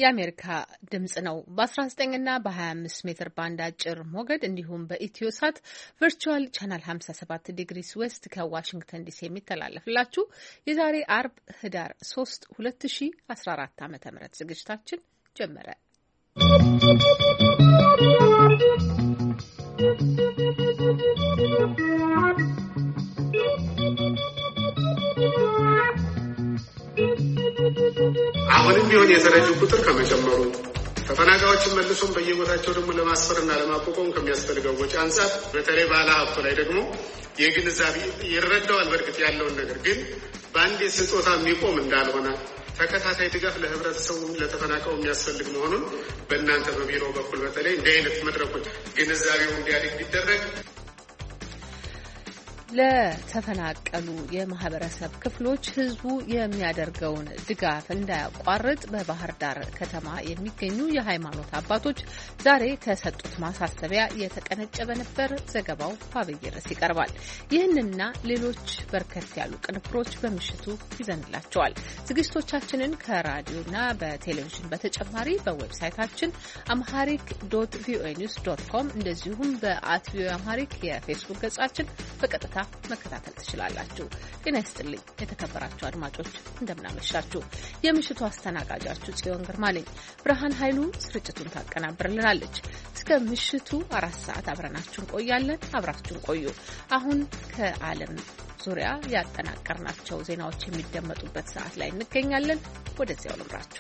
የአሜሪካ ድምጽ ነው። በ19 እና በ25 ሜትር ባንድ አጭር ሞገድ እንዲሁም በኢትዮሳት ቨርቹዋል ቻናል 57 ዲግሪስ ዌስት ከዋሽንግተን ዲሲ የሚተላለፍላችሁ የዛሬ አርብ ህዳር 3 2014 ዓ.ም ዝግጅታችን ጀመረ። አሁንም ቢሆን የተረጂ ቁጥር ከመጨመሩ ተፈናቃዮችን መልሶም በየቦታቸው ደግሞ ለማስፈርና ለማቋቋም ከሚያስፈልገው ወጪ አንጻር በተለይ ባለ ሀብቱ ላይ ደግሞ የግንዛቤ ይረዳዋል። በእርግጥ ያለውን ነገር ግን በአንድ ስጦታ የሚቆም እንዳልሆነ ተከታታይ ድጋፍ ለህብረተሰቡ ለተፈናቃዩ የሚያስፈልግ መሆኑን በእናንተ በቢሮ በኩል በተለይ እንዲህ አይነት መድረኮች ግንዛቤው እንዲያድግ ቢደረግ ለተፈናቀሉ የማህበረሰብ ክፍሎች ህዝቡ የሚያደርገውን ድጋፍ እንዳያቋርጥ በባህር ዳር ከተማ የሚገኙ የሃይማኖት አባቶች ዛሬ ከሰጡት ማሳሰቢያ የተቀነጨበ ነበር። ዘገባው በአብይ ርዕስ ይቀርባል። ይህንና ሌሎች በርከት ያሉ ቅንብሮች በምሽቱ ይዘንላቸዋል። ዝግጅቶቻችንን ከራዲዮና በቴሌቪዥን በተጨማሪ በዌብሳይታችን amharic.voanews.com እንደዚሁም በ@voa amharic የፌስቡክ ገጻችን በቀጥታ መከታተል ትችላላችሁ። ጤና ይስጥልኝ የተከበራችሁ አድማጮች እንደምናመሻችሁ። የምሽቱ አስተናጋጃችሁ ጽዮን ግርማ ነኝ። ብርሃን ኃይሉ ስርጭቱን ታቀናብርልናለች። እስከ ምሽቱ 4 ሰዓት አብረናችሁ እንቆያለን። አብራችሁን ቆዩ። አሁን ከዓለም ዙሪያ ያጠናቀርናቸው ዜናዎች የሚደመጡበት ሰዓት ላይ እንገኛለን። ወደዚያው ልምራችሁ።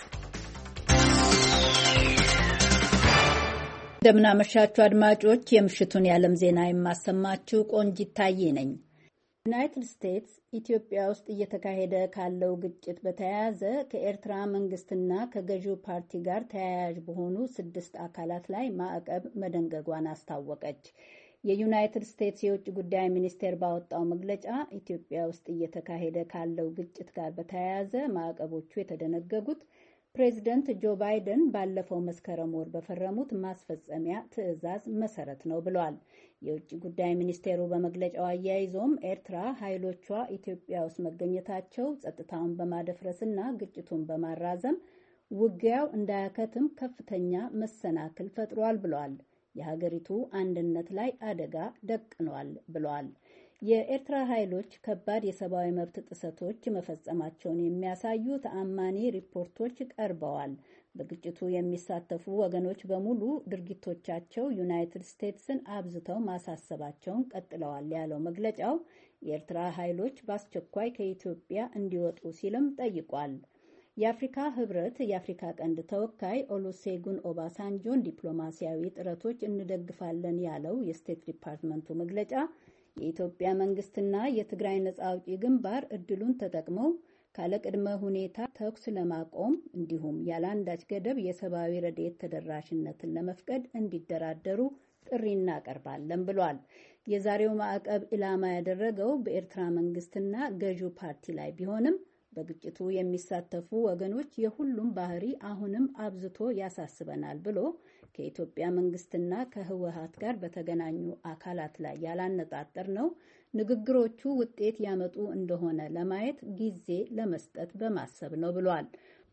እንደምናመሻችሁ አድማጮች፣ የምሽቱን የዓለም ዜና የማሰማችሁ ቆንጂት ታዬ ነኝ። ዩናይትድ ስቴትስ ኢትዮጵያ ውስጥ እየተካሄደ ካለው ግጭት በተያያዘ ከኤርትራ መንግስትና ከገዢው ፓርቲ ጋር ተያያዥ በሆኑ 6 አካላት ላይ ማዕቀብ መደንገጓን አስታወቀች። የዩናይትድ ስቴትስ የውጭ ጉዳይ ሚኒስቴር ባወጣው መግለጫ ኢትዮጵያ ውስጥ እየተካሄደ ካለው ግጭት ጋር በተያያዘ ማዕቀቦቹ የተደነገጉት ፕሬዚደንት ጆ ባይደን ባለፈው መስከረም ወር በፈረሙት ማስፈጸሚያ ትዕዛዝ መሰረት ነው ብሏል። የውጭ ጉዳይ ሚኒስቴሩ በመግለጫው አያይዞም ኤርትራ ኃይሎቿ ኢትዮጵያ ውስጥ መገኘታቸው ጸጥታውን በማደፍረስና ግጭቱን በማራዘም ውጊያው እንዳያከትም ከፍተኛ መሰናክል ፈጥሯል ብሏል። የሀገሪቱ አንድነት ላይ አደጋ ደቅኗል ብሏል። የኤርትራ ኃይሎች ከባድ የሰብአዊ መብት ጥሰቶች መፈጸማቸውን የሚያሳዩ ተአማኒ ሪፖርቶች ቀርበዋል። በግጭቱ የሚሳተፉ ወገኖች በሙሉ ድርጊቶቻቸው ዩናይትድ ስቴትስን አብዝተው ማሳሰባቸውን ቀጥለዋል ያለው መግለጫው የኤርትራ ኃይሎች በአስቸኳይ ከኢትዮጵያ እንዲወጡ ሲልም ጠይቋል። የአፍሪካ ህብረት የአፍሪካ ቀንድ ተወካይ ኦሉሴጉን ኦባሳንጆን ዲፕሎማሲያዊ ጥረቶች እንደግፋለን ያለው የስቴት ዲፓርትመንቱ መግለጫ የኢትዮጵያ መንግስትና የትግራይ ነጻ አውጪ ግንባር እድሉን ተጠቅመው ካለቅድመ ሁኔታ ተኩስ ለማቆም እንዲሁም ያለአንዳች ገደብ የሰብአዊ ረድኤት ተደራሽነትን ለመፍቀድ እንዲደራደሩ ጥሪ እናቀርባለን ብሏል። የዛሬው ማዕቀብ ኢላማ ያደረገው በኤርትራ መንግስትና ገዢው ፓርቲ ላይ ቢሆንም በግጭቱ የሚሳተፉ ወገኖች የሁሉም ባህሪ አሁንም አብዝቶ ያሳስበናል ብሎ ከኢትዮጵያ መንግስትና ከህወሓት ጋር በተገናኙ አካላት ላይ ያላነጣጠር ነው ንግግሮቹ ውጤት ያመጡ እንደሆነ ለማየት ጊዜ ለመስጠት በማሰብ ነው ብሏል።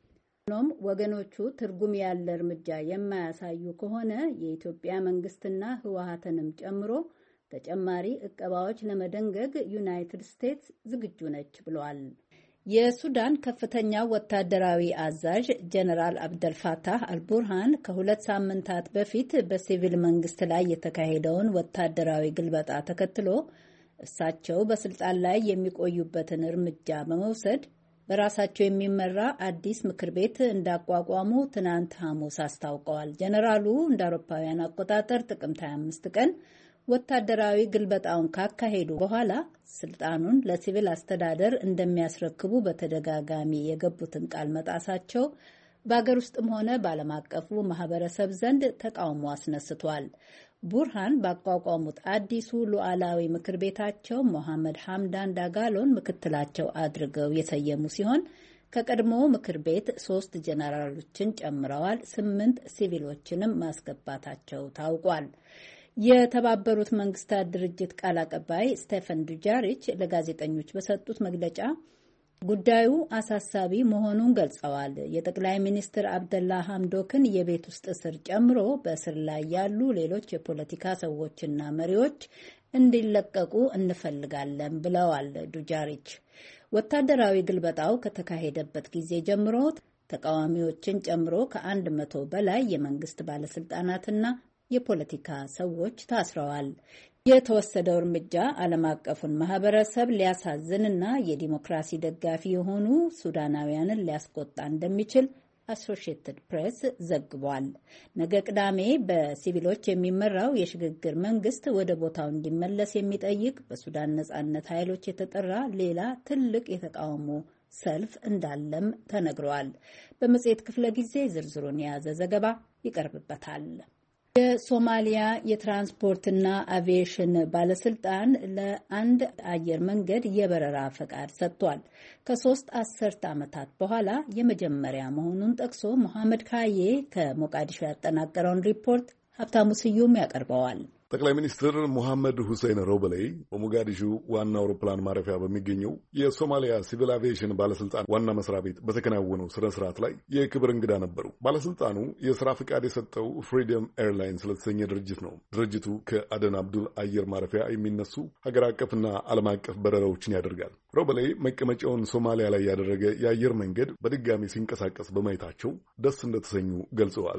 ሆኖም ወገኖቹ ትርጉም ያለ እርምጃ የማያሳዩ ከሆነ የኢትዮጵያ መንግስትና ህወሓትንም ጨምሮ ተጨማሪ እቀባዎች ለመደንገግ ዩናይትድ ስቴትስ ዝግጁ ነች ብሏል። የሱዳን ከፍተኛ ወታደራዊ አዛዥ ጀነራል አብደልፋታህ አልቡርሃን ከ2 ሳምንታት በፊት በሲቪል መንግስት ላይ የተካሄደውን ወታደራዊ ግልበጣ ተከትሎ እሳቸው በስልጣን ላይ የሚቆዩበትን እርምጃ በመውሰድ በራሳቸው የሚመራ አዲስ ምክር ቤት እንዳቋቋሙ ትናንት ሐሙስ አስታውቀዋል። ጀነራሉ እንደ አውሮፓውያን አቆጣጠር ጥቅምት 25 ቀን ወታደራዊ ግልበጣውን ካካሄዱ በኋላ ስልጣኑን ለሲቪል አስተዳደር እንደሚያስረክቡ በተደጋጋሚ የገቡትን ቃል መጣሳቸው በአገር ውስጥም ሆነ በዓለም አቀፉ ማህበረሰብ ዘንድ ተቃውሞ አስነስቷል። ቡርሃን ባቋቋሙት አዲሱ ሉዓላዊ ምክር ቤታቸው ሞሐመድ ሐምዳን ዳጋሎን ምክትላቸው አድርገው የሰየሙ ሲሆን ከቀድሞ ምክር ቤት 3 ጀነራሎችን ጨምረዋል። 8 ሲቪሎችንም ማስገባታቸው ታውቋል። የተባበሩት መንግስታት ድርጅት ቃል አቀባይ ስቴፈን ዱጃሪች ለጋዜጠኞች በሰጡት መግለጫ ጉዳዩ አሳሳቢ መሆኑን ገልጸዋል። የጠቅላይ ሚኒስትር አብደላ ሐምዶክን የቤት ውስጥ እስር ጨምሮ በእስር ላይ ያሉ ሌሎች የፖለቲካ ሰዎችና መሪዎች እንዲለቀቁ እንፈልጋለን ብለዋል ዱጃሪች። ወታደራዊ ግልበጣው ከተካሄደበት ጊዜ ጀምሮ ተቃዋሚዎችን ጨምሮ ከ100 በላይ የመንግስት ባለስልጣናትና የፖለቲካ ሰዎች ታስረዋል። የተወሰደው እርምጃ ዓለም አቀፉን ማህበረሰብ ሊያሳዝንና የዲሞክራሲ ደጋፊ የሆኑ ሱዳናውያንን ሊያስቆጣ እንደሚችል አሶሺየትድ ፕሬስ ዘግቧል። ነገ ቅዳሜ በሲቪሎች የሚመራው የሽግግር መንግስት ወደ ቦታው እንዲመለስ የሚጠይቅ በሱዳን ነጻነት ኃይሎች የተጠራ ሌላ ትልቅ የተቃውሞ ሰልፍ እንዳለም ተነግሯል። በመጽሔት ክፍለ ጊዜ ዝርዝሩን የያዘ ዘገባ ይቀርብበታል። የሶማሊያ የትራንስፖርትና አቪዬሽን ባለስልጣን ለአንድ አየር መንገድ የበረራ ፈቃድ ሰጥቷል። ከ3 አስርት ዓመታት በኋላ የመጀመሪያ መሆኑን ጠቅሶ መሐመድ ካዬ ከሞቃዲሾ ያጠናቀረውን ሪፖርት ሀብታሙ ስዩም ያቀርበዋል። ጠቅላይ ሚኒስትር ሙሐመድ ሁሴን ሮበሌ በሞጋዲሹ ዋና አውሮፕላን ማረፊያ በሚገኘው የሶማሊያ ሲቪል አቪዬሽን ባለስልጣን ዋና መስሪያ ቤት በተከናወነው ስነ ስርዓት ላይ የክብር እንግዳ ነበሩ። ባለስልጣኑ የስራ ፍቃድ የሰጠው ፍሪደም ኤርላይን ስለተሰኘ ድርጅት ነው። ድርጅቱ ከአደን አብዱል አየር ማረፊያ የሚነሱ ሀገር አቀፍና ዓለም አቀፍ በረራዎችን ያደርጋል። ሮበሌ መቀመጫውን ሶማሊያ ላይ ያደረገ የአየር መንገድ በድጋሚ ሲንቀሳቀስ በማየታቸው ደስ እንደተሰኙ ገልጸዋል።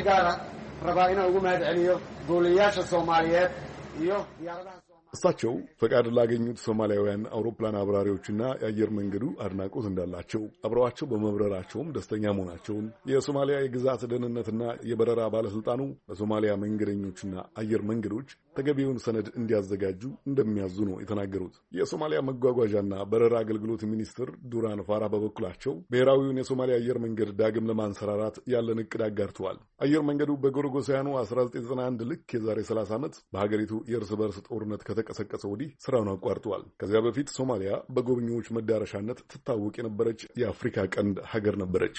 እሳቸው ፈቃድ ላገኙት ሶማሊያውያን አውሮፕላን አብራሪዎችና የአየር መንገዱ አድናቆት እንዳላቸው አብረዋቸው በመብረራቸውም ደስተኛ መሆናቸውን የሶማሊያ የግዛት ደህንነትና የበረራ ባለስልጣኑ በሶማሊያ መንገደኞችና አየር መንገዶች ተገቢውን ሰነድ እንዲያዘጋጁ እንደሚያዙ ነው የተናገሩት። የሶማሊያ መጓጓዣና በረራ አገልግሎት ሚኒስትር ዱራን ፋራ በበኩላቸው ብሔራዊውን የሶማሊያ አየር መንገድ ዳግም ለማንሰራራት ያለን እቅድ አጋርተዋል። አየር መንገዱ በጎርጎሳውያኑ 1991 ልክ የዛሬ 30 ዓመት በሀገሪቱ የእርስ በርስ ጦርነት ከተቀሰቀሰ ወዲህ ስራውን አቋርጠዋል። ከዚያ በፊት ሶማሊያ በጎብኚዎች መዳረሻነት ትታወቅ የነበረች የአፍሪካ ቀንድ ሀገር ነበረች።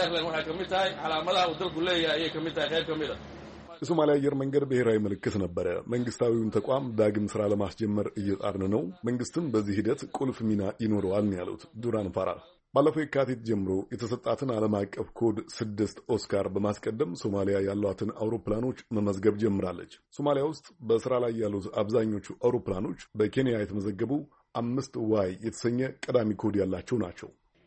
የሶማሊያ አየር መንገድ ብሔራዊ ምልክት ነበረ። መንግስታዊውን ተቋም ዳግም ስራ ለማስጀመር እየጣርን ነው። መንግስትም በዚህ ሂደት ቁልፍ ሚና ይኖረዋል ነው ያሉት ዱራን ፋራ። ባለፈው የካቲት ጀምሮ የተሰጣትን ዓለም አቀፍ ኮድ 6 ኦስካር በማስቀደም ሶማሊያ ያሏትን አውሮፕላኖች መመዝገብ ጀምራለች። ሶማሊያ ውስጥ በስራ ላይ ያሉት አብዛኞቹ አውሮፕላኖች በኬንያ የተመዘገቡ 5Y የተሰኘ ቀዳሚ ኮድ ያላቸው ናቸው።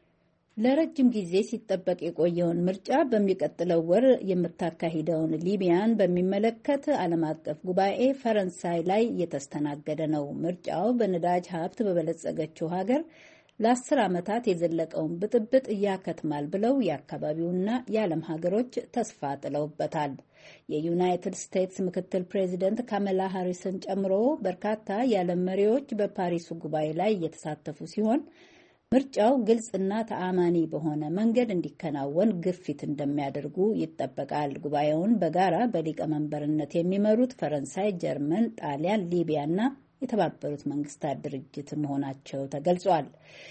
ለረጅም ጊዜ ሲጠበቅ የቆየውን ምርጫ በሚቀጥለው ወር የምታካሂደውን ሊቢያን በሚመለከት ዓለም አቀፍ ጉባኤ ፈረንሳይ ላይ እየተስተናገደ ነው። ምርጫው በነዳጅ ሀብት በበለጸገችው ሀገር ለ10 ዓመታት የዘለቀውን ብጥብጥ ያከትማል ብለው የአካባቢውና የዓለም ሀገሮች ተስፋ ጥለውበታል። የዩናይትድ ስቴትስ ምክትል ፕሬዚደንት ካማላ ሃሪስን ጨምሮ በርካታ የዓለም መሪዎች በፓሪሱ ጉባኤ ላይ እየተሳተፉ ሲሆን ምርጫው ግልጽና ተአማኒ በሆነ መንገድ እንዲከናወን ግፊት እንደሚያደርጉ ይጠበቃል። ጉባኤውን በጋራ በሊቀመንበርነት የሚመሩት ፈረንሳይ፣ ጀርመን፣ ጣሊያን፣ ሊቢያና የተባበሩት መንግስታት ድርጅት መሆናቸው ተገልጿል።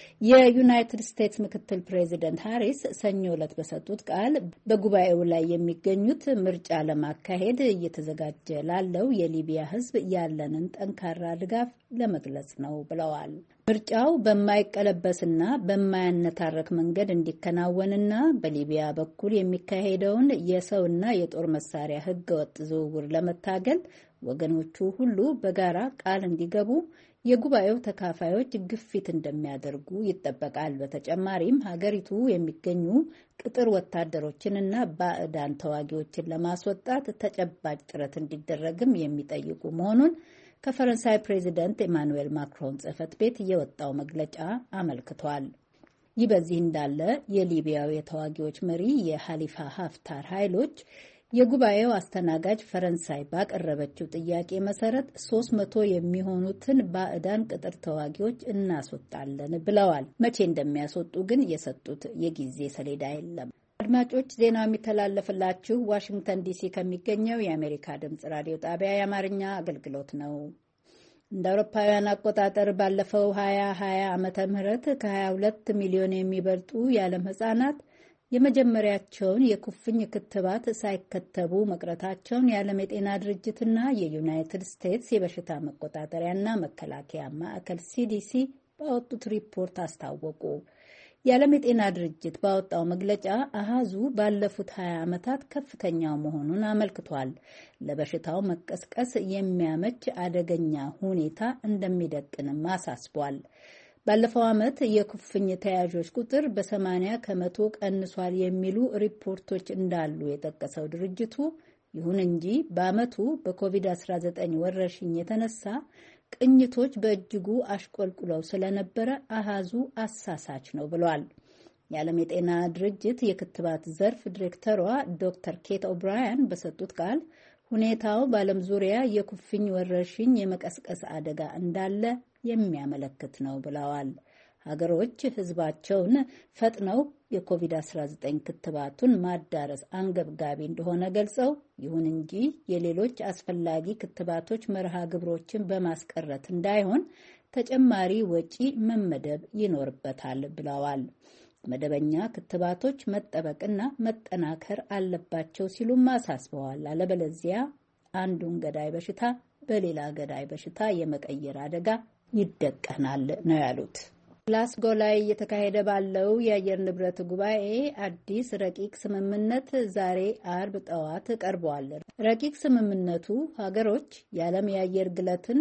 የዩናይትድ ስቴትስ ምክትል ፕሬዚደንት ሃሪስ ሰኞ ዕለት በሰጡት ቃል በጉባኤው ላይ የሚገኙት ምርጫ ለማካሄድ እየተዘጋጀ ላለው የሊቢያ ሕዝብ ያለንን ጠንካራ ድጋፍ ለመግለጽ ነው ብለዋል። ምርጫው በማይቀለበስና በማያነታረክ መንገድ እንዲከናወንና በሊቢያ በኩል የሚካሄደውን የሰውና የጦር መሳሪያ ህገወጥ ዝውውር ለመታገል ወገኖቹ ሁሉ በጋራ ቃል እንዲገቡ የጉባኤው ተካፋዮች ግፊት እንደሚያደርጉ ይጠበቃል። በተጨማሪም ሀገሪቱ የሚገኙ ቅጥር ወታደሮችንና ባዕዳን ተዋጊዎችን ለማስወጣት ተጨባጭ ጥረት እንዲደረግም የሚጠይቁ መሆኑን ከፈረንሳይ ፕሬዚደንት ኤማኑኤል ማክሮን ጽሕፈት ቤት የወጣው መግለጫ አመልክቷል። ይህ በዚህ እንዳለ የሊቢያው የተዋጊዎች መሪ የሃሊፋ ሀፍታር ኃይሎች የጉባኤው አስተናጋጅ ፈረንሳይ ባቀረበችው ጥያቄ መሰረት 300 የሚሆኑትን ባዕዳን ቅጥር ተዋጊዎች እናስወጣለን ብለዋል። መቼ እንደሚያስወጡ ግን የሰጡት የጊዜ ሰሌዳ የለም። አድማጮች፣ ዜናው የሚተላለፍላችሁ ዋሽንግተን ዲሲ ከሚገኘው የአሜሪካ ድምጽ ራዲዮ ጣቢያ የአማርኛ አገልግሎት ነው። እንደ አውሮፓውያን አቆጣጠር ባለፈው 2020 ዓመተ ምህረት ከ22 ሚሊዮን የሚበልጡ የዓለም ህጻናት የመጀመሪያቸውን የኩፍኝ ክትባት ሳይከተቡ መቅረታቸውን የዓለም የጤና ድርጅትና የዩናይትድ ስቴትስ የበሽታ መቆጣጠሪያና መከላከያ ማዕከል CDC ባወጡት ሪፖርት አስታወቁ። የዓለም የጤና ድርጅት ባወጣው መግለጫ አሃዙ ባለፉት 20 ዓመታት ከፍተኛው መሆኑን አመልክቷል። ለበሽታው መቀስቀስ የሚያመች አደገኛ ሁኔታ እንደሚደቅንም አሳስቧል። ባለፈው ዓመት የኩፍኝ ተያዦች ቁጥር በ80 ከመቶ ቀንሷል የሚሉ ሪፖርቶች እንዳሉ የጠቀሰው ድርጅቱ ይሁን እንጂ በዓመቱ በኮቪድ-19 ወረርሽኝ የተነሳ ቅኝቶች በእጅጉ አሽቆልቁለው ስለነበረ አሃዙ አሳሳች ነው ብሏል። የዓለም የጤና ድርጅት የክትባት ዘርፍ ዲሬክተሯ ዶክተር ኬት ኦብራያን በሰጡት ቃል ሁኔታው በዓለም ዙሪያ የኩፍኝ ወረርሽኝ የመቀስቀስ አደጋ እንዳለ የሚያመለክት ነው ብለዋል። ሀገሮች ሕዝባቸውን ፈጥነው የኮቪድ-19 ክትባቱን ማዳረስ አንገብጋቢ እንደሆነ ገልጸው ይሁን እንጂ የሌሎች አስፈላጊ ክትባቶች መርሃ ግብሮችን በማስቀረት እንዳይሆን ተጨማሪ ወጪ መመደብ ይኖርበታል ብለዋል። መደበኛ ክትባቶች መጠበቅና መጠናከር አለባቸው ሲሉም አሳስበዋል። አለበለዚያ አንዱን ገዳይ በሽታ በሌላ ገዳይ በሽታ የመቀየር አደጋ ይደቀናል ነው ያሉት። ግላስጎ ላይ እየተካሄደ ባለው የአየር ንብረት ጉባኤ አዲስ ረቂቅ ስምምነት ዛሬ አርብ ጠዋት ቀርቧል። ረቂቅ ስምምነቱ ሀገሮች የዓለም የአየር ግለትን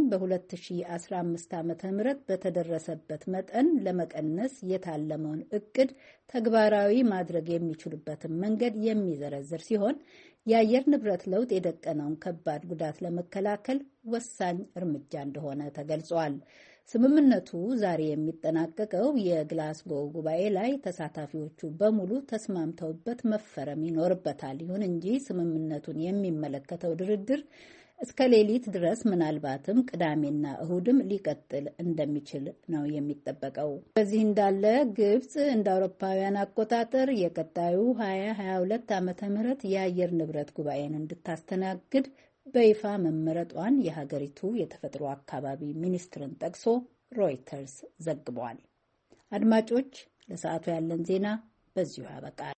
በ2015 ዓ.ም በተደረሰበት መጠን ለመቀነስ የታለመውን እቅድ ተግባራዊ ማድረግ የሚችሉበትን መንገድ የሚዘረዝር ሲሆን የአየር ንብረት ለውጥ የደቀነውን ከባድ ጉዳት ለመከላከል ወሳኝ እርምጃ እንደሆነ ተገልጿል። ስምምነቱ ዛሬ የሚጠናቀቀው የግላስጎ ጉባኤ ላይ ተሳታፊዎቹ በሙሉ ተስማምተውበት መፈረም ይኖርበታል። ይሁን እንጂ ስምምነቱን የሚመለከተው ድርድር እስከ ሌሊት ድረስ ምናልባትም ቅዳሜና እሁድም ሊቀጥል እንደሚችል ነው የሚጠበቀው። በዚህ እንዳለ ግብጽ እንደ አውሮፓውያን አቆጣጠር የቀጣዩ 2022 ዓ.ም የአየር ንብረት ጉባኤን እንድታስተናግድ በይፋ መመረጧን የሀገሪቱ የተፈጥሮ አካባቢ ሚኒስትርን ጠቅሶ ሮይተርስ ዘግቧል። አድማጮች፣ ለሰዓቱ ያለን ዜና በዚሁ ያበቃል።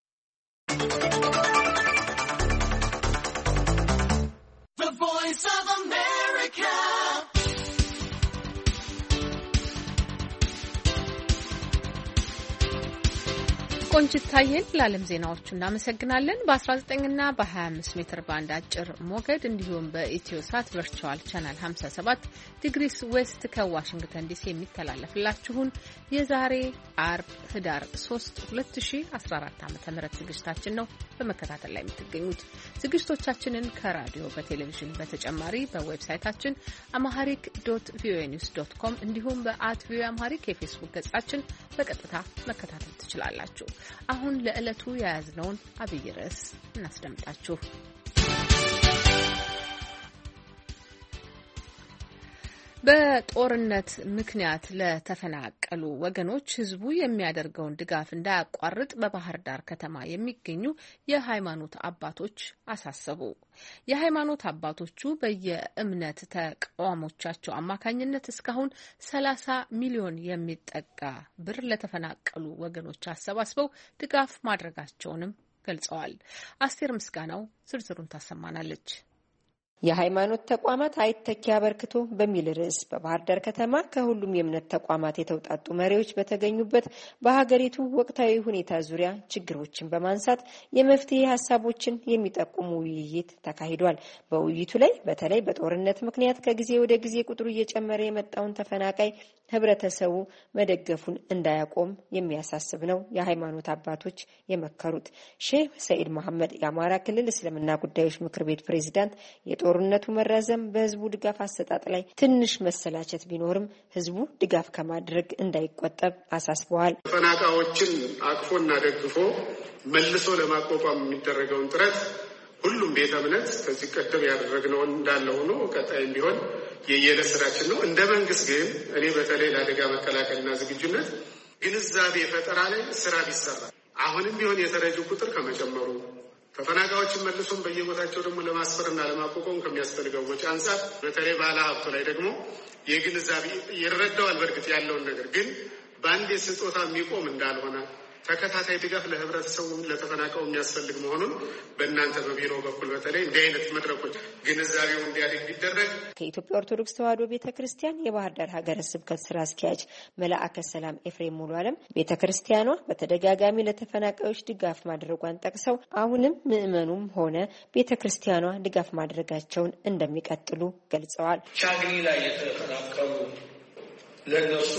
ቆንጅታዬን ለዓለም ዜናዎቹ እናመሰግናለን። በ19ና በ25 ሜትር ባንድ አጭር ሞገድ እንዲሁም በኢትዮ ሳት ቨርቹዋል ቻናል 57 ዲግሪስ ዌስት ከዋሽንግተን ዲሲ የሚተላለፍላችሁን የዛሬ አርብ ህዳር 3 2014 ዓ.ም ዝግጅታችን ነው በመከታተል ላይ የምትገኙት። ዝግጅቶቻችንን ከራዲዮ በቴሌቪዥን በተጨማሪ በዌብሳይታችን amharic.voanews.com እንዲሁም በ@voa amharic የፌስቡክ ገጻችን በቀጥታ መከታተል ትችላላችሁ። አሁን ለዕለቱ የያዝነውን አብይ ርዕስ እናስደምጣችሁ። በጦርነት ምክንያት ለተፈናቀሉ ወገኖች ህዝቡ የሚያደርገውን ድጋፍ እንዳያቋርጥ በባህር ዳር ከተማ የሚገኙ የሃይማኖት አባቶች አሳሰቡ። የሃይማኖት አባቶቹ በየእምነት ተቋሞቻቸው አማካኝነት እስካሁን 30 ሚሊዮን የሚጠጋ ብር ለተፈናቀሉ ወገኖች አሰባስበው ድጋፍ ማድረጋቸውንም ገልጸዋል። አስቴር ምስጋናው ዝርዝሩን ታሰማናለች። የሃይማኖት ተቋማት አይተኪ አበርክቶ በሚል ርዕስ በባህር ዳር ከተማ ከሁሉም የእምነት ተቋማት የተውጣጡ መሪዎች በተገኙበት በሀገሪቱ ወቅታዊ ሁኔታ ዙሪያ ችግሮችን በማንሳት የመፍትሄ ሀሳቦችን የሚጠቁሙ ውይይት ተካሂዷል። በውይይቱ ላይ በተለይ በጦርነት ምክንያት ከጊዜ ወደ ጊዜ ቁጥሩ እየጨመረ የመጣውን ተፈናቃይ ህብረተሰቡ መደገፉን እንዳያቆም የሚያሳስብ ነው የሃይማኖት አባቶች የመከሩት። ሼህ ሰኢድ መሐመድ የአማራ ክልል እስልምና ጉዳዮች ምክር ቤት ፕሬዝዳንት የጦርነቱ መራዘም በህዝቡ ድጋፍ አሰጣጥ ላይ ትንሽ መሰላቸት ቢኖርም ህዝቡ ድጋፍ ከማድረግ እንዳይቆጠብ አሳስበዋል። ተፈናቃዮችን አቅፎና ደግፎ መልሶ ለማቋቋም የሚደረገውን ጥረት ሁሉም ቤተ እምነት ከዚህ ቀደም ያደረግነው እንዳለ ሆኖ ቀጣይም ቢሆን የየዕለት ስራችን ነው። እንደ መንግስት ግን እኔ በተለይ ለአደጋ መከላከልና ዝግጁነት ግንዛቤ ፈጠራ ላይ ስራ ቢሰራ አሁንም ቢሆን የተረጂ ቁጥር ከመጨመሩ ተፈናቃዮችን መልሶም በየቦታቸው ደግሞ ለማስፈርና ለማቋቋም ከሚያስፈልገው ወጪ አንጻር በተለይ ባለ ሀብቱ ላይ ደግሞ የግንዛቤ ይረዳዋል። በእርግጥ ያለውን ነገር ግን በአንድ ስጦታ የሚቆም እንዳልሆነ ተከታታይ ድጋፍ ለህብረተሰቡ ለተፈናቀው የሚያስፈልግ መሆኑን በእናንተ በቢሮ በኩል በተለይ እንዲህ አይነት መድረኮች ግንዛቤው እንዲያድግ ቢደረግ። ከኢትዮጵያ ኦርቶዶክስ ተዋሕዶ ቤተክርስቲያን የባህር ዳር ሀገረ ስብከት ስራ አስኪያጅ መልአከ ሰላም ኤፍሬም ሙሉ ዓለም ቤተክርስቲያኗ በተደጋጋሚ ለተፈናቃዮች ድጋፍ ማድረጓን ጠቅሰው አሁንም ምዕመኑም ሆነ ቤተክርስቲያኗ ድጋፍ ማድረጋቸውን እንደሚቀጥሉ ገልጸዋል። ቻግኒ ላይ የተፈናቀሉ ለነሱ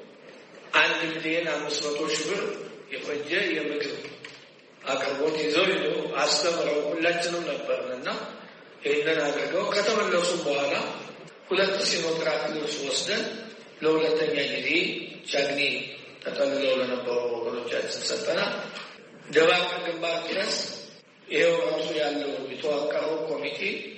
1,500,000 ብር የፈጀ የምግብ አቅርቦት ይዘው አስተምረው ሁላችንም ነበርንና ይህንን አድርገው ከተመለሱ በኋላ 2 ሲኖትራክ ልብስ ወስደን ለሁለተኛ ጊዜ ቻግኒ ተጠልለው ለነበሩ ወገኖቻችን ሰጠናል። ደባቅ ግንባር ድረስ ይሄው ራሱ ያለው የተዋቀረው ኮሚቴ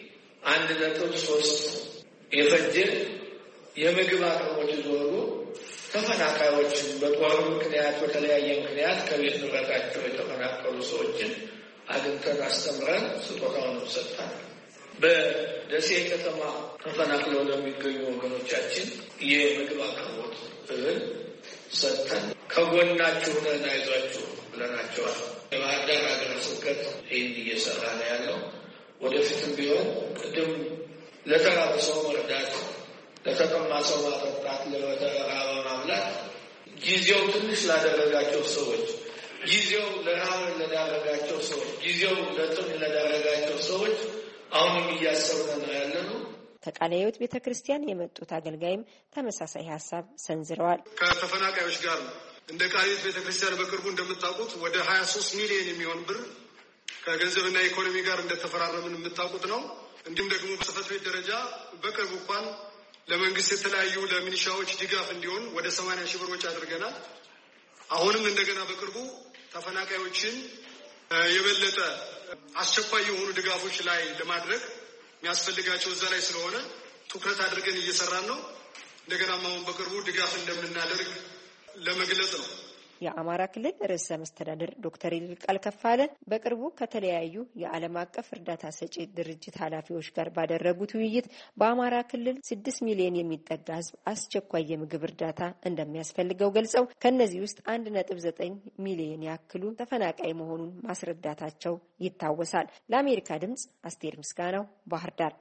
1.3 የፈጀ የምግብ አቅርቦት ይዘው ተፈናቃዮችን በጦር ምክንያት በተለያየ ምክንያት ከቤት ንብረታቸው የተፈናቀሉ ሰዎችን አግኝተን አስተምረን ስጦታውን ሰጥተናል። በደሴ ከተማ ተፈናቅለው ለሚገኙ ወገኖቻችን የምግብ አቅርቦት እህል ሰጥተን ከጎናችሁ ነን አይዟችሁ ብለናቸዋል። የባህር ዳር ሀገረ ስብከት ይህን እየሰራ ነው ያለው። ወደፊትም ቢሆን ቅድም ለተራበ ሰው መርዳት፣ ለተጠማ ሰው ማጠጣት፣ ለተራበ ማብላት ጊዜው ትንሽ ላደረጋቸው ሰዎች፣ ጊዜው ለረሃብ ለዳረጋቸው ሰዎች፣ ጊዜው ለጥም ለዳረጋቸው ሰዎች አሁንም እያሰብን ነው ያለነው። ከቃለ ሕይወት ቤተክርስቲያን የመጡት አገልጋይም ተመሳሳይ ሀሳብ ሰንዝረዋል። ከተፈናቃዮች ጋር እንደ ቃለ ሕይወት ቤተክርስቲያን በቅርቡ እንደምታውቁት ወደ 23 ሚሊዮን የሚሆን ብር ከገንዘብና ኢኮኖሚ ጋር እንደተፈራረምን የምታውቁት ነው። እንዲሁም ደግሞ በጽሕፈት ቤት ደረጃ በቅርቡ እንኳን ለመንግስት የተለያዩ ለሚኒሻዎች ድጋፍ እንዲሆን ወደ 80,000 ብር ወጪ አድርገናል። አሁንም እንደገና በቅርቡ ተፈናቃዮችን የበለጠ አስቸኳይ የሆኑ ድጋፎች ላይ ለማድረግ የሚያስፈልጋቸው እዛ ላይ ስለሆነ ትኩረት አድርገን እየሰራን ነው። እንደገና አሁን በቅርቡ ድጋፍ እንደምናደርግ ለመግለጽ ነው። የአማራ ክልል ርዕሰ መስተዳድር ዶክተር ይልቃል ከፋለ በቅርቡ ከተለያዩ የዓለም አቀፍ እርዳታ ሰጪ ድርጅት ኃላፊዎች ጋር ባደረጉት ውይይት በአማራ ክልል 6 ሚሊዮን የሚጠጋ ሕዝብ አስቸኳይ የምግብ እርዳታ እንደሚያስፈልገው ገልጸው ከነዚህ ውስጥ 1.9 ሚሊዮን ያክሉ ተፈናቃይ መሆኑን ማስረዳታቸው ይታወሳል። ለአሜሪካ ድምጽ አስቴር ምስጋናው ባህር ዳር።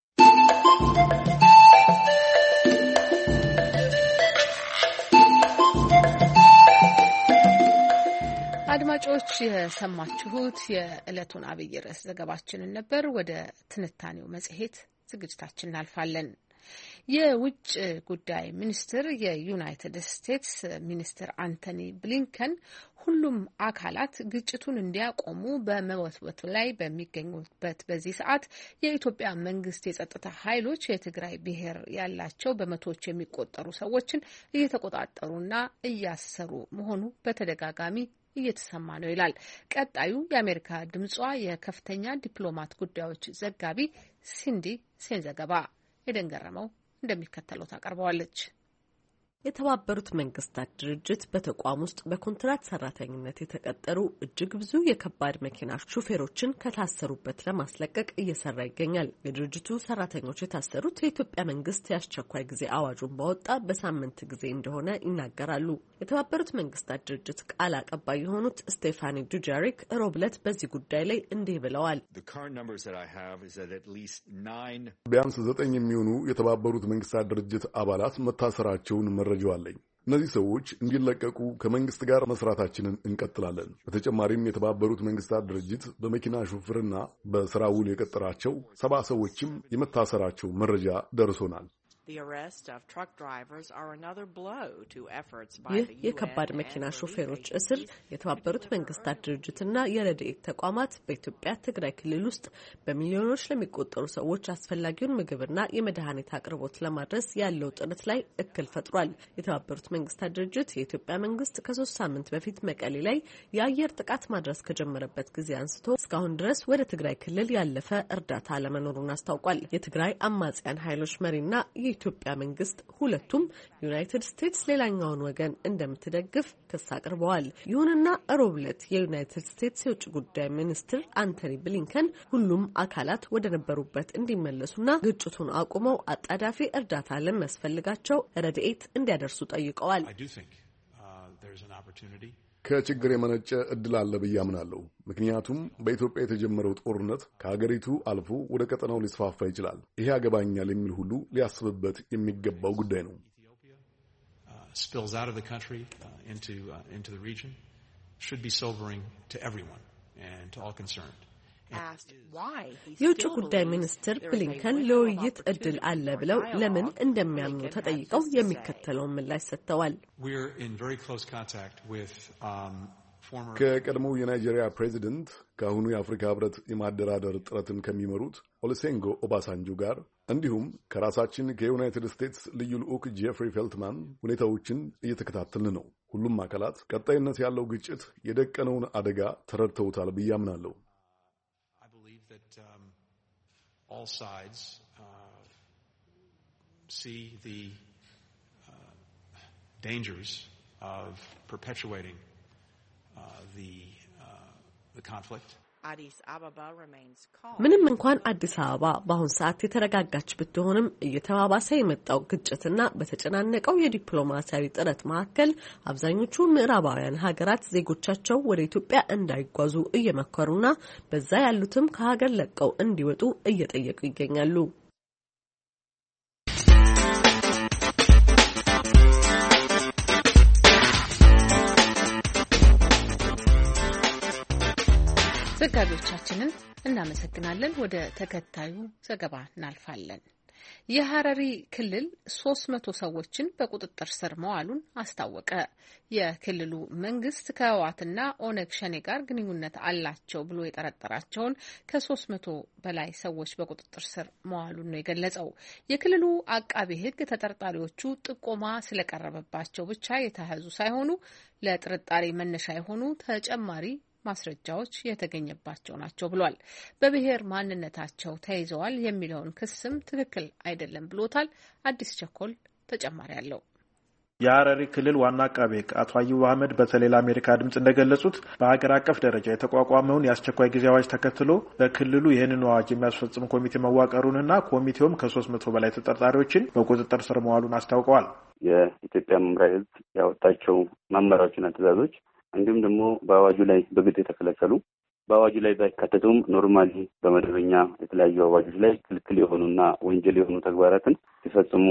አድማጮች የሰማችሁት የዕለቱን አብይ ርዕስ ዘገባችንን ነበር። ወደ ትንታኔው መጽሔት ዝግጅታችን እናልፋለን። የውጭ ጉዳይ ሚኒስትር የዩናይትድ ስቴትስ ሚኒስትር አንቶኒ ብሊንከን ሁሉም አካላት ግጭቱን እንዲያቆሙ በመወትወት ላይ በሚገኙበት በዚህ ሰዓት የኢትዮጵያ መንግስት የጸጥታ ኃይሎች የትግራይ ብሔር ያላቸው በመቶዎች የሚቆጠሩ ሰዎችን እየተቆጣጠሩና እያሰሩ መሆኑ በተደጋጋሚ እየተሰማ ነው ይላል። ቀጣዩ የአሜሪካ ድምጿ የከፍተኛ ዲፕሎማት ጉዳዮች ዘጋቢ ሲንዲ ሴን ዘገባ የደንገረመው እንደሚከተለው ታቀርበዋለች። የተባበሩት መንግስታት ድርጅት በተቋም ውስጥ በኮንትራት ሰራተኝነት የተቀጠሩ እጅግ ብዙ የከባድ መኪና ሹፌሮችን ከታሰሩበት ለማስለቀቅ እየሰራ ይገኛል። የድርጅቱ ሰራተኞች የታሰሩት የኢትዮጵያ መንግስት የአስቸኳይ ጊዜ አዋጁን ባወጣ በሳምንት ጊዜ እንደሆነ ይናገራሉ። የተባበሩት መንግስታት ድርጅት ቃል አቀባይ የሆኑት ስቴፋኒ ዱጃሪክ ሮብ ዕለት በዚህ ጉዳይ ላይ እንዲህ ብለዋል። ቢያንስ 9 የሚሆኑ የተባበሩት መንግስታት ድርጅት አባላት መታሰራቸውን መረጃው አለኝ። እነዚህ ሰዎች እንዲለቀቁ ከመንግስት ጋር መስራታችንን እንቀጥላለን። በተጨማሪም የተባበሩት መንግስታት ድርጅት በመኪና ሹፍርና በስራ ውል የቀጠራቸው 70 ሰዎችም የመታሰራቸው መረጃ ደርሶናል። ይህ የከባድ መኪና ሾፌሮች እስር የተባበሩት መንግስታት ድርጅትና የረድኤት ተቋማት በኢትዮጵያ ትግራይ ክልል ውስጥ በሚሊዮኖች ለሚቆጠሩ ሰዎች አስፈላጊውን ምግብና የመድኃኒት አቅርቦት ለማድረስ ያለው ጥረት ላይ እክል ፈጥሯል። የተባበሩት መንግስታት ድርጅት የኢትዮጵያ መንግስት ከ3 ሳምንት በፊት መቀሌ ላይ የአየር ጥቃት ማድረስ ከጀመረበት ጊዜ አንስቶ እስካሁን ድረስ ወደ ትግራይ ክልል ያለፈ እርዳታ አለመኖሩን አስታውቋል። የትግራይ አማጽያን ኃይሎች መሪና የኢትዮጵያ መንግስት ሁለቱም ዩናይትድ ስቴትስ ሌላኛውን ወገን እንደምትደግፍ ክስ አቅርበዋል። ይሁንና ሮብ ዕለት የዩናይትድ ስቴትስ የውጭ ጉዳይ ሚኒስትር አንቶኒ ብሊንከን ሁሉም አካላት ወደ ነበሩበት እንዲመለሱና ግጭቱን አቁመው አጣዳፊ እርዳታ ለሚያስፈልጋቸው ረድኤት እንዲያደርሱ ጠይቀዋል። ከችግር የመነጨ እድል አለ ብዬ አምናለሁ። ምክንያቱም በኢትዮጵያ የተጀመረው ጦርነት ከሀገሪቱ አልፎ ወደ ቀጠናው ሊስፋፋ ይችላል። ይሄ ያገባኛል የሚል ሁሉ ሊያስብበት የሚገባው ጉዳይ ነው። spills out of the country into the region should be sobering to everyone and to all concerned. የውጭ ጉዳይ ሚኒስትር ብሊንከን ለውይይት እድል አለ ብለው ለምን እንደሚያምኑ ተጠይቀው የሚከተለውን ምላሽ ሰጥተዋል። ከቀድሞው የናይጄሪያ ፕሬዚደንት ከአሁኑ የአፍሪካ ህብረት የማደራደር ጥረትን ከሚመሩት ኦሉሴጉን ኦባሳንጆ ጋር እንዲሁም ከራሳችን ከዩናይትድ ስቴትስ ልዩ ልዑክ ጄፍሪ ፌልትማን ሁኔታዎችን እየተከታተልን ነው። ሁሉም አካላት ቀጣይነት ያለው ግጭት የደቀነውን አደጋ ተረድተውታል ብዬ አምናለሁ። All sides see the dangers of perpetuating the conflict. ምንም እንኳን አዲስ አበባ በአሁን ሰዓት የተረጋጋች ብትሆንም እየተባባሰ የመጣው ግጭትና በተጨናነቀው የዲፕሎማሲያዊ ጥረት መካከል አብዛኞቹ ምዕራባውያን ሀገራት ዜጎቻቸው ወደ ኢትዮጵያ እንዳይጓዙ እየመከሩና በዛ ያሉትም ከሀገር ለቀው እንዲወጡ እየጠየቁ ይገኛሉ። ዘጋቢዎቻችንን እናመሰግናለን። ወደ ተከታዩ ዘገባ እናልፋለን። የሐረሪ ክልል 300 ሰዎችን በቁጥጥር ስር መዋሉን አስታወቀ። የክልሉ መንግስት ከህወሓትና ኦነግ ሸኔ ጋር ግንኙነት አላቸው ብሎ የጠረጠራቸውን ከ300 በላይ ሰዎች በቁጥጥር ስር መዋሉን ነው የገለጸው። የክልሉ አቃቤ ሕግ ተጠርጣሪዎቹ ጥቆማ ስለቀረበባቸው ብቻ የተያዙ ሳይሆኑ ለጥርጣሬ መነሻ የሆኑ ተጨማሪ ማስረጃዎች የተገኘባቸው ናቸው ብሏል። በብሔር ማንነታቸው ተይዘዋል የሚለውን ክስም ትክክል አይደለም ብሎታል። አዲስ ቸኮል ተጨማሪ አለው። የሐረሪ ክልል ዋና አቃቤ ሕግ አቶ አዩብ አህመድ በተለይ ለአሜሪካ ድምጽ እንደገለጹት በሀገር አቀፍ ደረጃ የተቋቋመውን የአስቸኳይ ጊዜ አዋጅ ተከትሎ በክልሉ ይህንን አዋጅ የሚያስፈጽም ኮሚቴ መዋቀሩንና ኮሚቴውም ከ300 በላይ ተጠርጣሪዎችን በቁጥጥር ስር መዋሉን አስታውቀዋል። የኢትዮጵያ መምሪያ ሕዝብ ያወጣቸው መመሪያዎችና ትዕዛዞች እንዲሁም ደግሞ በአዋጁ ላይ በግድ የተከለከሉ በአዋጁ ላይ ባይካተቱም ኖርማሊ በመደበኛ የተለያዩ አዋጆች ላይ ክልክል የሆኑና ወንጀል የሆኑ ተግባራትን ሲፈጽሙ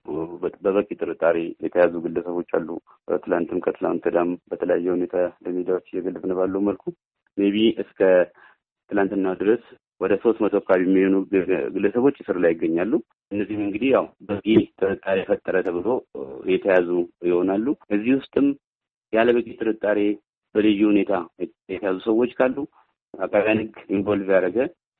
በበቂ ጥርጣሬ የተያዙ ግለሰቦች አሉ። ትላንትም ከትላንት ወዲያም በተለያየ ሁኔታ ለሚዲያዎች እየገለጽን ባለው መልኩ ሜቢ እስከ ትላንትና ድረስ ወደ 300 አካባቢ የሚሆኑ ግለሰቦች እስር ላይ ይገኛሉ። እነዚህም እንግዲህ ያው በቂ ጥርጣሬ ፈጠረ ተብሎ የተያዙ ይሆናሉ። እዚህ ውስጥም ያለ በቂ ጥርጣሬ በልዩ ሁኔታ የተያዙ ሰዎች ካሉ አቃቤ ሕግ ኢንቮልቭ ያደረገ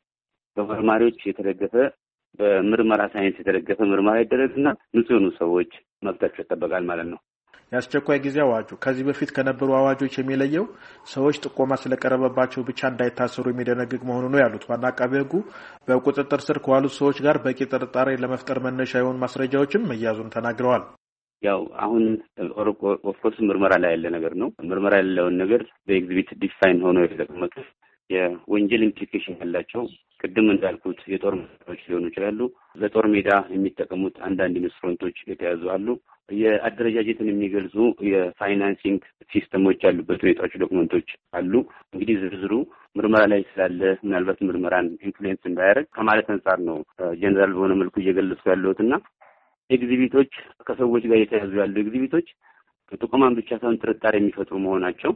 በመርማሪዎች የተደገፈ በምርመራ ሳይንስ የተደገፈ ምርመራ ይደረግና ንጹህ የሆኑ ሰዎች መብታቸው ይጠበቃል ማለት ነው። የአስቸኳይ ጊዜ አዋጁ ከዚህ በፊት ከነበሩ አዋጆች የሚለየው ሰዎች ጥቆማ ስለቀረበባቸው ብቻ እንዳይታሰሩ የሚደነግግ መሆኑ ነው ያሉት ዋና አቃቤ ሕጉ በቁጥጥር ስር ከዋሉት ሰዎች ጋር በቂ ጥርጣሬ ለመፍጠር መነሻ የሆኑ ማስረጃዎችም መያዙን ተናግረዋል። ያው አሁን ኦፍኮርስ ምርመራ ላይ ያለ ነገር ነው። ምርመራ ያለውን ነገር በኤግዚቢት ዲፋይን ሆኖ የተቀመጡ የወንጀል ኢምፕሊኬሽን ያላቸው ቅድም እንዳልኩት የጦር መሳሪያዎች ሊሆኑ ይችላሉ። በጦር ሜዳ የሚጠቀሙት አንዳንድ ኢንስትሩመንቶች የተያዙ አሉ። የአደረጃጀትን የሚገልጹ የፋይናንሲንግ ሲስተሞች ያሉበት ሁኔታዎች ዶክመንቶች አሉ። እንግዲህ ዝርዝሩ ምርመራ ላይ ስላለ ምናልባት ምርመራን ኢንፍሉዌንስ እንዳያደርግ ከማለት አንጻር ነው ጀነራል በሆነ መልኩ እየገለጽኩ ያለሁትና ኤግዚቢቶች ከሰዎች ጋር የተያዙ ያሉ ኤግዚቢቶች ጥቆማን ብቻ ሳይሆን ጥርጣሬ የሚፈጥሩ መሆናቸው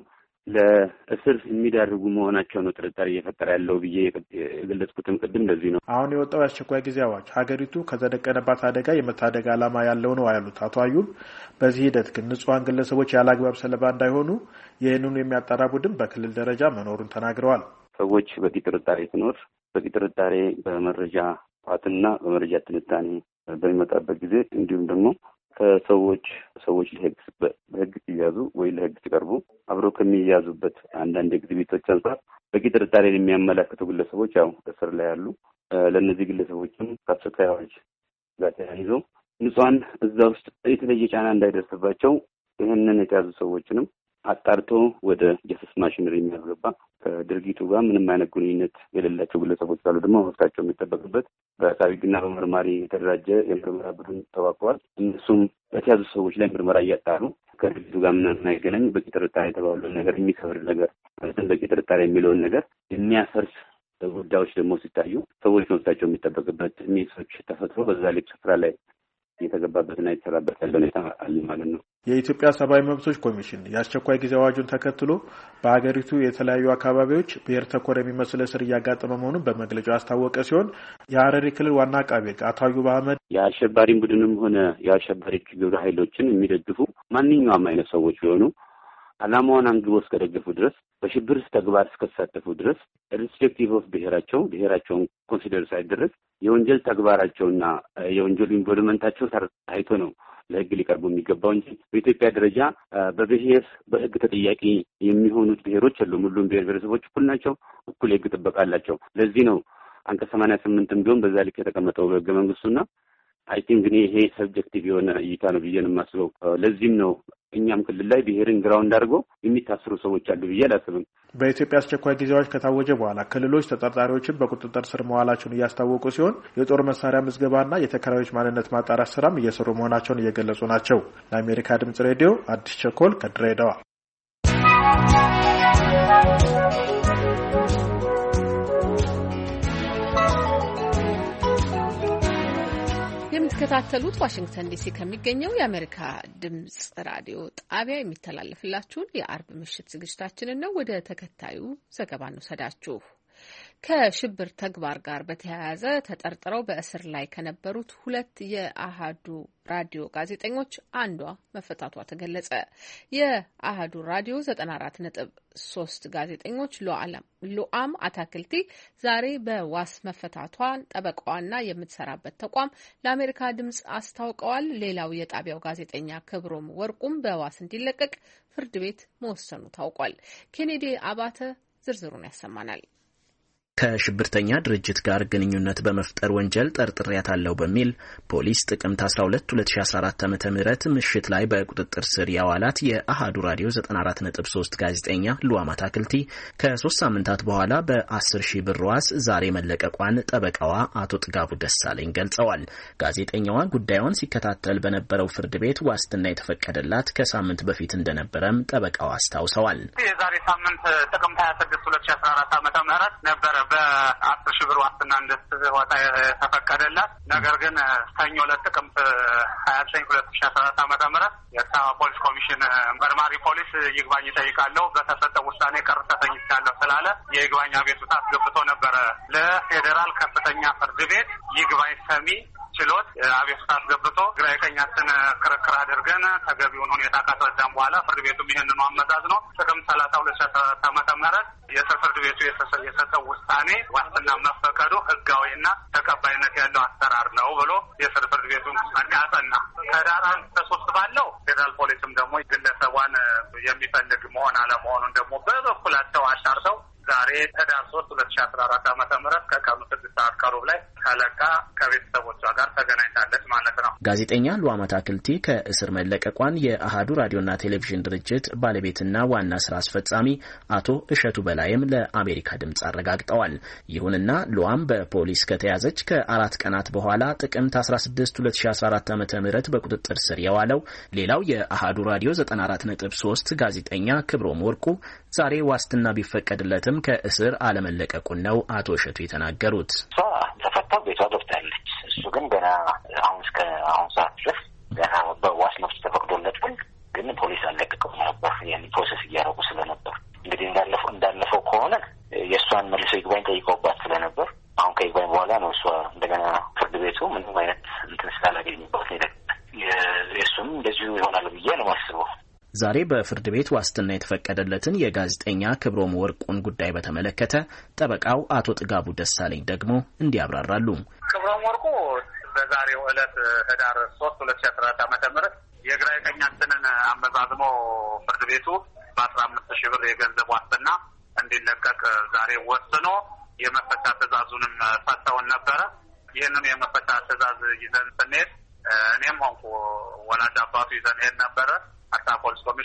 ለእስር የሚዳርጉ መሆናቸው ነው ጥርጣሬ እየፈጠረ ያለው ብዬ የገለጽኩትም ቅድም እንደዚህ ነው። አሁን የወጣው የአስቸኳይ ጊዜ አዋጅ ሀገሪቱ ከተደቀነባት አደጋ የመታደግ ዓላማ ያለው ነው ያሉት አቶ አዩብ፣ በዚህ ሂደት ግን ንጹሐን ግለሰቦች ያለአግባብ ሰለባ እንዳይሆኑ ይህንኑ የሚያጣራ ቡድን በክልል ደረጃ መኖሩን ተናግረዋል። ሰዎች በቂ ጥርጣሬ ሲኖር በቂ ጥርጣሬ በመረጃ ቋትና በመረጃ ትንታኔ በሚመጣበት ጊዜ እንዲሁም ደግሞ ሰዎች ለሕግ ሲያዙ ወይ ለሕግ ሲቀርቡ አብረው ከሚያዙበት አንዳንድ ኤግዚቢቶች አንጻር በቂ ጥርጣሬን የሚያመላክቱ ግለሰቦች ያው እስር ላይ ያሉ። ለእነዚህ ግለሰቦችም ከአስቸኳይ አዋጅ ጋር ተያይዘው ንጹሐን እዛ ውስጥ የተለየ ጫና እንዳይደርስባቸው ይህንን የተያዙ ሰዎችንም አጣርቶ ወደ ጀስቲስ ማሽነሪ የሚያስገባ ከድርጊቱ ጋር ምንም አይነት ግንኙነት የሌላቸው ግለሰቦች ካሉ ደግሞ መፍታቸው የሚጠበቅበት በአቃቤ ሕግና በመርማሪ የተደራጀ የምርመራ ቡድን ተዋቅሯል። እነሱም በተያዙ ሰዎች ላይ ምርመራ እያጣሩ ከድርጊቱ ጋር ምንም አይገናኝ በቂ ጥርጣሬ የተባለውን ነገር የሚሰብር ነገር ማለትም በቂ ጥርጣሬ የሚለውን ነገር የሚያፈርስ ጉዳዮች ደግሞ ሲታዩ ሰዎች መፍታቸው የሚጠበቅበት ሚሶች ተፈጥሮ በዛ ልክ ስፍራ ላይ የተገባበትና የተሰራበት ያለ ሁኔታ አለ ማለት ነው። የኢትዮጵያ ሰብአዊ መብቶች ኮሚሽን የአስቸኳይ ጊዜ አዋጁን ተከትሎ በሀገሪቱ የተለያዩ አካባቢዎች ብሔር ተኮር የሚመስል እስር እያጋጠመ መሆኑን በመግለጫው ያስታወቀ ሲሆን የሀረሪ ክልል ዋና አቃቤ ሕግ አቶ አዩብ አህመድ የአሸባሪን ቡድንም ሆነ የአሸባሪ ግብረ ኃይሎችን የሚደግፉ ማንኛውም አይነት ሰዎች ቢሆኑ ዓላማውን አንግቦ እስከደገፉ ድረስ በሽብር ተግባር እስከተሳተፉ ድረስ ሪስፔክቲቭ ኦፍ ብሔራቸውን ኮንሲደር ሳይደረግ የወንጀል ተግባራቸውና የወንጀል ኢንቮልቭመንታቸው ታይቶ ነው ለሕግ ሊቀርቡ የሚገባው እንጂ በኢትዮጵያ ደረጃ በብሔር በሕግ ተጠያቂ የሚሆኑት ብሔሮች የሉም። ሁሉም ብሔር ብሔረሰቦች እኩል ናቸው፣ እኩል የሕግ ጥበቃ አላቸው። ለዚህ ነው አንቀጽ 88 ቢሆን በዛ ልክ የተቀመጠው በሕገ መንግስቱና አይ ቲንክ እኔ ይሄ ሰብጀክቲቭ የሆነ እይታ ነው ብዬ ነው የማስበው። ለዚህም ነው እኛም ክልል ላይ ብሔርን ግራውንድ አድርገው የሚታስሩ ሰዎች አሉ ብዬ አላስብም። በኢትዮጵያ አስቸኳይ ጊዜ አዋጅ ከታወጀ በኋላ ክልሎች ተጠርጣሪዎችን በቁጥጥር ስር መዋላቸውን እያስታወቁ ሲሆን የጦር መሳሪያ ምዝገባና የተከራዮች ማንነት ማጣራት ስራም እየሰሩ መሆናቸውን እየገለጹ ናቸው። ለአሜሪካ ድምጽ ሬዲዮ አዲስ ቸኮል ከድሬዳዋ። የምትከታተሉት ዋሽንግተን ዲሲ ከሚገኘው የአሜሪካ ድምጽ ራዲዮ ጣቢያ የሚተላለፍላችሁን የአርብ ምሽት ዝግጅታችንን ነው። ወደ ተከታዩ ዘገባ እንውሰዳችሁ። ከሽብር ተግባር ጋር በተያያዘ ተጠርጥረው በእስር ላይ ከነበሩት 2 የአሃዱ ራዲዮ ጋዜጠኞች አንዷ መፈታቷ ተገለጸ። የአሃዱ ራዲዮ 94.3 ጋዜጠኞች ሉዓም አታክልቲ ዛሬ በዋስ መፈታቷን ጠበቃዋና የምትሰራበት ተቋም ለአሜሪካ ድምጽ አስታውቀዋል። ሌላው የጣቢያው ጋዜጠኛ ክብሮም ወርቁም በዋስ እንዲለቀቅ ፍርድ ቤት መወሰኑ ታውቋል። ኬኔዲ አባተ ዝርዝሩን ያሰማናል። ከሽብርተኛ ድርጅት ጋር ግንኙነት በመፍጠር ወንጀል ጠርጥሬያታለሁ በሚል ፖሊስ ጥቅምት 12 2014 ዓ.ም ምሽት ላይ በቁጥጥር ስር ያዋላት የአሃዱ ራዲዮ 94.3 ጋዜጠኛ ሉዓም አታክልቲ ከ3 ሳምንታት በኋላ በ10,000 ብር ዋስ ዛሬ መለቀቋን ጠበቃዋ አቶ ጥጋቡ ደሳለኝ ገልጸዋል። ጋዜጠኛዋ ጉዳዩን ሲከታተል በነበረው ፍርድ ቤት ዋስትና የተፈቀደላት ከሳምንት በፊት እንደነበረም ጠበቃዋ አስታውሰዋል። የዛሬ ሳምንት ጥቅምት 26 2014 ዓ.ም ነበረ በ10,000 ብር ዋስትና እንድትወጣ የተፈቀደላት። ነገር ግን ሰኞ ዕለት ጥቅምት 29 2014 ዓ.ም የአዲስ አበባ ፖሊስ ኮሚሽን መርማሪ ፖሊስ ይግባኝ ጠይቃለሁ በተሰጠው ውሳኔ ቅር ተሰኝቻለሁ ስላለ የይግባኝ አቤቱታ አስገብቶ ነበረ ለፌዴራል ከፍተኛ ፍርድ ቤት ይግባኝ ሰሚ ችሎት አቤቱታ አስገብቶ ግራ ቀኛችን ክርክር አድርገን ተገቢውን ሁኔታ ካስረዳን በኋላ ፍርድ ቤቱም ይሄንኑ አመዛዝኖ ጥቅምት 30 2014 ዓ.ም የስር ፍርድ ቤቱ የሰጠው ውሳኔ ዋስትና መፈቀዱ ህጋዊና ተቀባይነት ያለው አሰራር ነው ብሎ የስር ፍርድ ቤቱ አቃጠና ከዳር 1-3 ባለው ፌዴራል ፖሊስም ደግሞ ግለሰቧን የሚፈልግ መሆን አለመሆኑን ደግሞ በበኩላቸው አሻርተው ዛሬ ህዳር 3 2014 ዓ.ም ከቀኑ 6 ሰዓት ከሩብ ላይ ተለቃ ከቤተሰቦቿ ጋር ተገናኝታለች ማለት ነው። ጋዜጠኛ ሉዓም አታክልቲ ከእስር መለቀቋን የአሃዱ ራዲዮና ቴሌቪዥን ድርጅት ባለቤትና ዋና ስራ አስፈጻሚ አቶ እሸቱ በላይም ለአሜሪካ ድምጽ አረጋግጠዋል። ይሁንና ሉዓም በፖሊስ ከተያዘች ከ4 ቀናት በኋላ ጥቅምት 16 2014 ዓ.ም በቁጥጥር ስር የዋለው ሌላው የአሃዱ ራዲዮ 94.3 ጋዜጠኛ ክብሮም ወርቁ ዛሬ ዋስትና ቢፈቀድለትም ከእስር አለመለቀቁን ነው አቶ እሸቱ የተናገሩት። እሷ ተፈታው ቤቷ ገብታለች። እሱ ግን ገና እስከ አሁን ሰዓት ድረስ ገና በዋስ መብት ተፈቅዶለት ግን ፖሊስ አልለቀቀው ነበር። ያን ፕሮሰስ እያደረጉ ስለነበር እንግዲህ እንዳለፈው ከሆነ የእሷን መልሶ ይግባኝ ጠይቀውባት ስለነበር አሁን ከይግባኝ በኋላ ነው እሷ እንደገና ፍርድ ቤቱ ምንም አይነት እንትን ስላላገኙበት የእሱም እንደዚሁ ይሆናል ብዬ ነው የማስበው። ዛሬ በፍርድ ቤት ዋስትና የተፈቀደለትን የጋዜጠኛ ክብሮም ወርቁን ጉዳይ በተመለከተ ጠበቃው አቶ ጥጋቡ ደሳለኝ ደግሞ እንዲያብራራሉ። ክብሮም ወርቁ በዛሬው ዕለት ህዳር 3 2014 ዓ.ም የግራይ ቀኛችንን አመዛዝኖ ፍርድ ቤቱ በ15,000 ብር የገንዘብ ዋስትና እንዲለቀቅ ዛሬ ወስኖ የመፈቻ ትዕዛዙንም ፈተውን ነበረ። ይህንን የመፈቻ ትዕዛዝ ይዘን ስንሄድ እኔም ሆንኩ ወላጅ አባቱ ይዘን ሄድ ነበረ። አዲስ አበባ ፖሊስ ኮሚሽን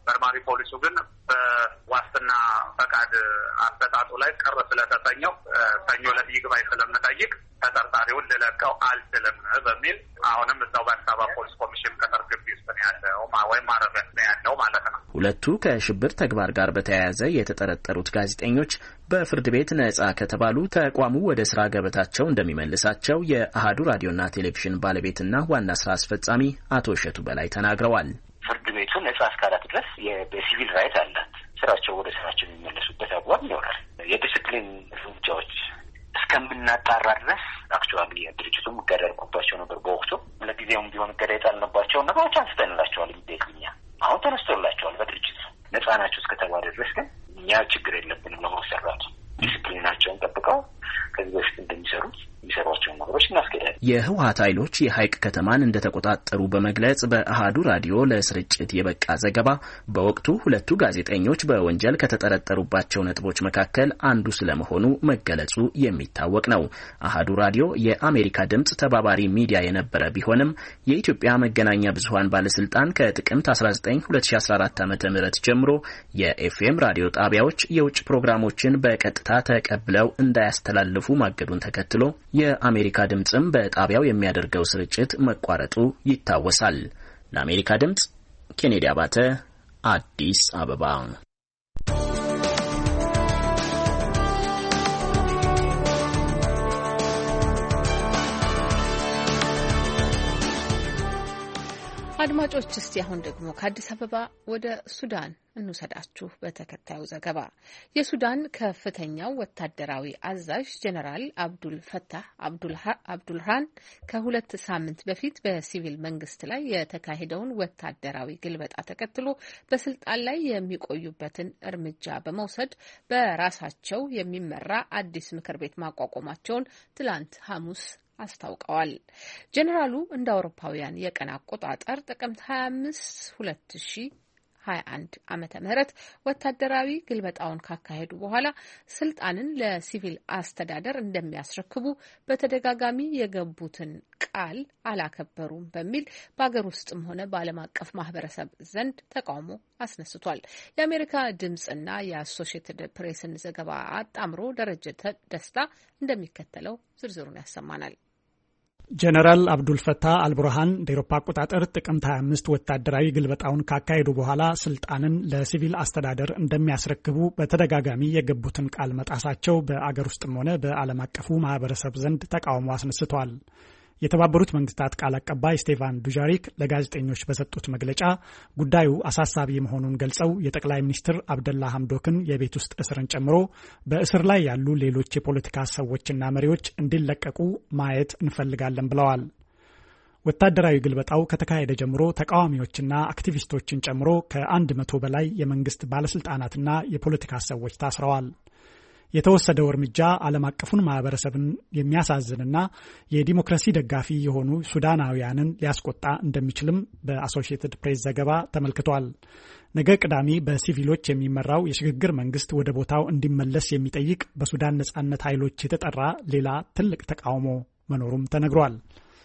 መርማሪ ፖሊሱ ግን በዋስትና ፈቃድ አሰጣጡ ላይ ቅር ስለተሰኘው ሰኞ ዕለት ይግባኝ ስለምጠይቅ ተጠርጣሪውን ልለቀው አልችልም በሚል አሁንም እዛው በአዲስ አበባ ፖሊስ ኮሚሽን ቅጥር ግቢ ውስጥ ነው ያለው ወይም ማረፊያ ነው ያለው ማለት ነው። ሁለቱ ከሽብር ተግባር ጋር በተያያዘ የተጠረጠሩት ጋዜጠኞች በፍርድ ቤት ነጻ ከተባሉ ተቋሙ ወደ ስራ ገበታቸው እንደሚመልሳቸው የአሃዱ ራዲዮና ቴሌቪዥን ባለቤትና ዋና ስራ አስፈጻሚ አቶ እሸቱ በላይ ተናግረዋል። ፍርድ ቤቱ ነጻ እስካላት ድረስ በሲቪል ራይት አላት። ስራቸው ወደ ስራቸው የሚመለሱበት አግባብ ይኖራል። የዲስፕሊን እርምጃዎች እስከምናጣራ ድረስ አክቹዋሊ ድርጅቱም እገዳ ያደርጉባቸው ነበር። በወቅቱ ለጊዜውም ቢሆን እገዳ የጣልንባቸውን ነገሮች አንስተንላቸዋል። የሚደግኛ አሁን ተነስቶላቸዋል። በድርጅቱ ነጻ ናቸው እስከተባለ ድረስ ግን እኛ ችግር የለብንም ለማሰራት ዲስፕሊናቸውን ጠብቀው ከዚህ በፊት እንደሚሰሩት የሚሰሯቸውን ነገሮች እናስኬዳለን። የህወሓት ኃይሎች የሐይቅ ከተማን እንደተቆጣጠሩ በመግለጽ በአሃዱ ራዲዮ ለስርጭት የበቃ ዘገባ በወቅቱ ሁለቱ ጋዜጠኞች በወንጀል ከተጠረጠሩባቸው ነጥቦች መካከል አንዱ ስለመሆኑ መገለጹ የሚታወቅ ነው። አሃዱ ራዲዮ የአሜሪካ ድምጽ ተባባሪ ሚዲያ የነበረ ቢሆንም የኢትዮጵያ መገናኛ ብዙሃን ባለስልጣን ከጥቅምት 19 2014 ዓ.ም ጀምሮ የኤፍኤም ራዲዮ ጣቢያዎች የውጭ ፕሮግራሞችን በቀጥታ ተቀብለው እንዳያስተላልፉ ማገዱን ተከትሎ የአሜሪካ ድምጽም በጣቢያው የሚያደርገው ስርጭት መቋረጡ ይታወሳል። ለአሜሪካ ድምጽ ኬኔዲ አባተ አዲስ አበባ። አድማጮች እስቲ አሁን ደግሞ ከአዲስ አበባ ወደ ሱዳን እንውሰዳችሁ። በተከታዩ ዘገባ የሱዳን ከፍተኛው ወታደራዊ አዛዥ ጀነራል አብዱል ፈታህ አብዱልሃን ከሁለት ሳምንት በፊት በሲቪል መንግስት ላይ የተካሄደውን ወታደራዊ ግልበጣ ተከትሎ በስልጣን ላይ የሚቆዩበትን እርምጃ በመውሰድ በራሳቸው የሚመራ አዲስ ምክር ቤት ማቋቋማቸውን ትላንት ሐሙስ አስታውቀዋል። ጀነራሉ እንደ አውሮፓውያን የቀን አቆጣጠር ጥቅምት 25 2021 ዓመተ ምህረት ወታደራዊ ግልበጣውን ካካሄዱ በኋላ ስልጣንን ለሲቪል አስተዳደር እንደሚያስረክቡ በተደጋጋሚ የገቡትን ቃል አላከበሩም በሚል በአገር ውስጥም ሆነ በዓለም አቀፍ ማህበረሰብ ዘንድ ተቃውሞ አስነስቷል። የአሜሪካ ድምጽና የአሶሺየትድ ፕሬስን ዘገባ አጣምሮ ደረጀ ደስታ እንደሚከተለው ዝርዝሩን ያሰማናል። ጀነራል አብዱል ፈታህ አልቡርሃን እንደ አውሮፓ አቆጣጠር ጥቅምት 25 ወታደራዊ ግልበጣውን ካካሄዱ በኋላ ስልጣንን ለሲቪል አስተዳደር እንደሚያስረክቡ በተደጋጋሚ የገቡትን ቃል መጣሳቸው በአገር ውስጥም ሆነ በዓለም አቀፉ ማህበረሰብ ዘንድ ተቃውሞ አስነስተዋል። የተባበሩት መንግስታት ቃል አቀባይ ስቴፋን ዱጃሪክ ለጋዜጠኞች በሰጡት መግለጫ ጉዳዩ አሳሳቢ መሆኑን ገልጸው የጠቅላይ ሚኒስትር አብደላ ሐምዶክን የቤት ውስጥ እስርን ጨምሮ በእስር ላይ ያሉ ሌሎች የፖለቲካ ሰዎችና መሪዎች እንዲለቀቁ ማየት እንፈልጋለን ብለዋል። ወታደራዊ ግልበጣው ከተካሄደ ጀምሮ ተቃዋሚዎችና አክቲቪስቶችን ጨምሮ ከ100 በላይ የመንግስት ባለስልጣናትና የፖለቲካ ሰዎች ታስረዋል። የተወሰደው እርምጃ ዓለም አቀፉን ማህበረሰብን የሚያሳዝንና የዲሞክራሲ ደጋፊ የሆኑ ሱዳናውያንን ሊያስቆጣ እንደሚችልም በአሶሺየትድ ፕሬስ ዘገባ ተመልክቷል። ነገ ቅዳሜ በሲቪሎች የሚመራው የሽግግር መንግስት ወደ ቦታው እንዲመለስ የሚጠይቅ በሱዳን ነጻነት ኃይሎች የተጠራ ሌላ ትልቅ ተቃውሞ መኖሩም ተነግሯል።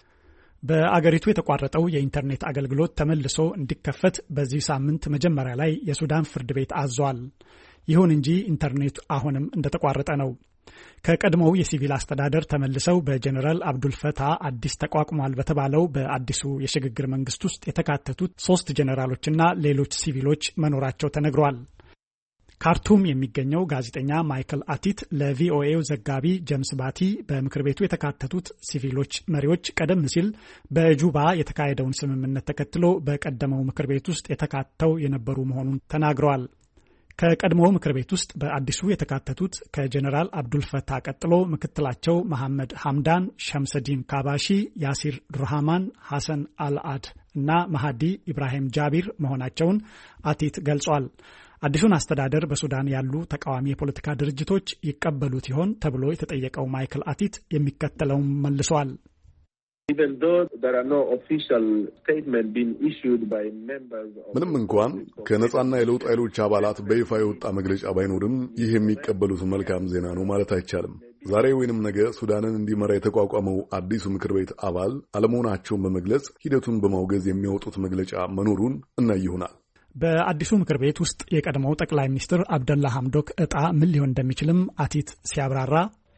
በአገሪቱ የተቋረጠው የኢንተርኔት አገልግሎት ተመልሶ እንዲከፈት በዚህ ሳምንት መጀመሪያ ላይ የሱዳን ፍርድ ቤት አዟል። ይሁን እንጂ ኢንተርኔት አሁንም እንደተቋረጠ ነው። ከቀድሞው የሲቪል አስተዳደር ተመልሰው በጀነራል አብዱል ፈታህ አዲስ ተቋቁሟል በተባለው በአዲሱ የሽግግር መንግስት ውስጥ የተካተቱት 3 ጀነራሎችና ሌሎች ሲቪሎች መኖራቸው ተነግሯል። ካርቱም የሚገኘው ጋዜጠኛ ማይክል አቲት ለቪኦኤው ዘጋቢ ጄምስ ባቲ በምክር ቤቱ የተካተቱት ሲቪሎች መሪዎች ቀደም ሲል በጁባ የተካሄደውን ስምምነት ተከትሎ በቀደመው ምክር ቤት ውስጥ የተካተው የነበሩ መሆኑን ተናግረዋል። ከቀድሞው ምክር ቤት ውስጥ በአዲሱ የተካተቱት ከጀነራል አብዱል ፈታህ ቀጥሎ ምክትላቸው መሐመድ ሐምዳን፣ ሸምሰዲን ካባሺ፣ ያሲር ዱርሃማን፣ ሐሰን አልአድ እና መሃዲ ኢብራሂም ጃቢር መሆናቸውን አቲት ገልጿል። አዲሱን አስተዳደር በሱዳን ያሉ ተቃዋሚ የፖለቲካ ድርጅቶች ይቀበሉት ይሆን ተብሎ የተጠየቀው ማይክል አቲት የሚከተለውን መልሷል። ምንም እንኳን ከነጻና የለውጥ ኃይሎች አባላት በይፋ የወጣ መግለጫ ባይኖርም ይህ የሚቀበሉት መልካም ዜና ነው ማለት አይቻልም። ዛሬ ወይንም ነገ ሱዳንን እንዲመራ የተቋቋመው አዲሱ ምክር ቤት አባል አለመሆናቸውን በመግለጽ ሂደቱን በማውገዝ የሚያወጡት መግለጫ መኖሩን እናይ ይሆናል። በአዲሱ ምክር ቤት ውስጥ የቀድሞው ጠቅላይ ሚኒስትር አብደላ ሐምዶክ እጣ ምን ሊሆን እንደሚችልም አቲት ሲያብራራ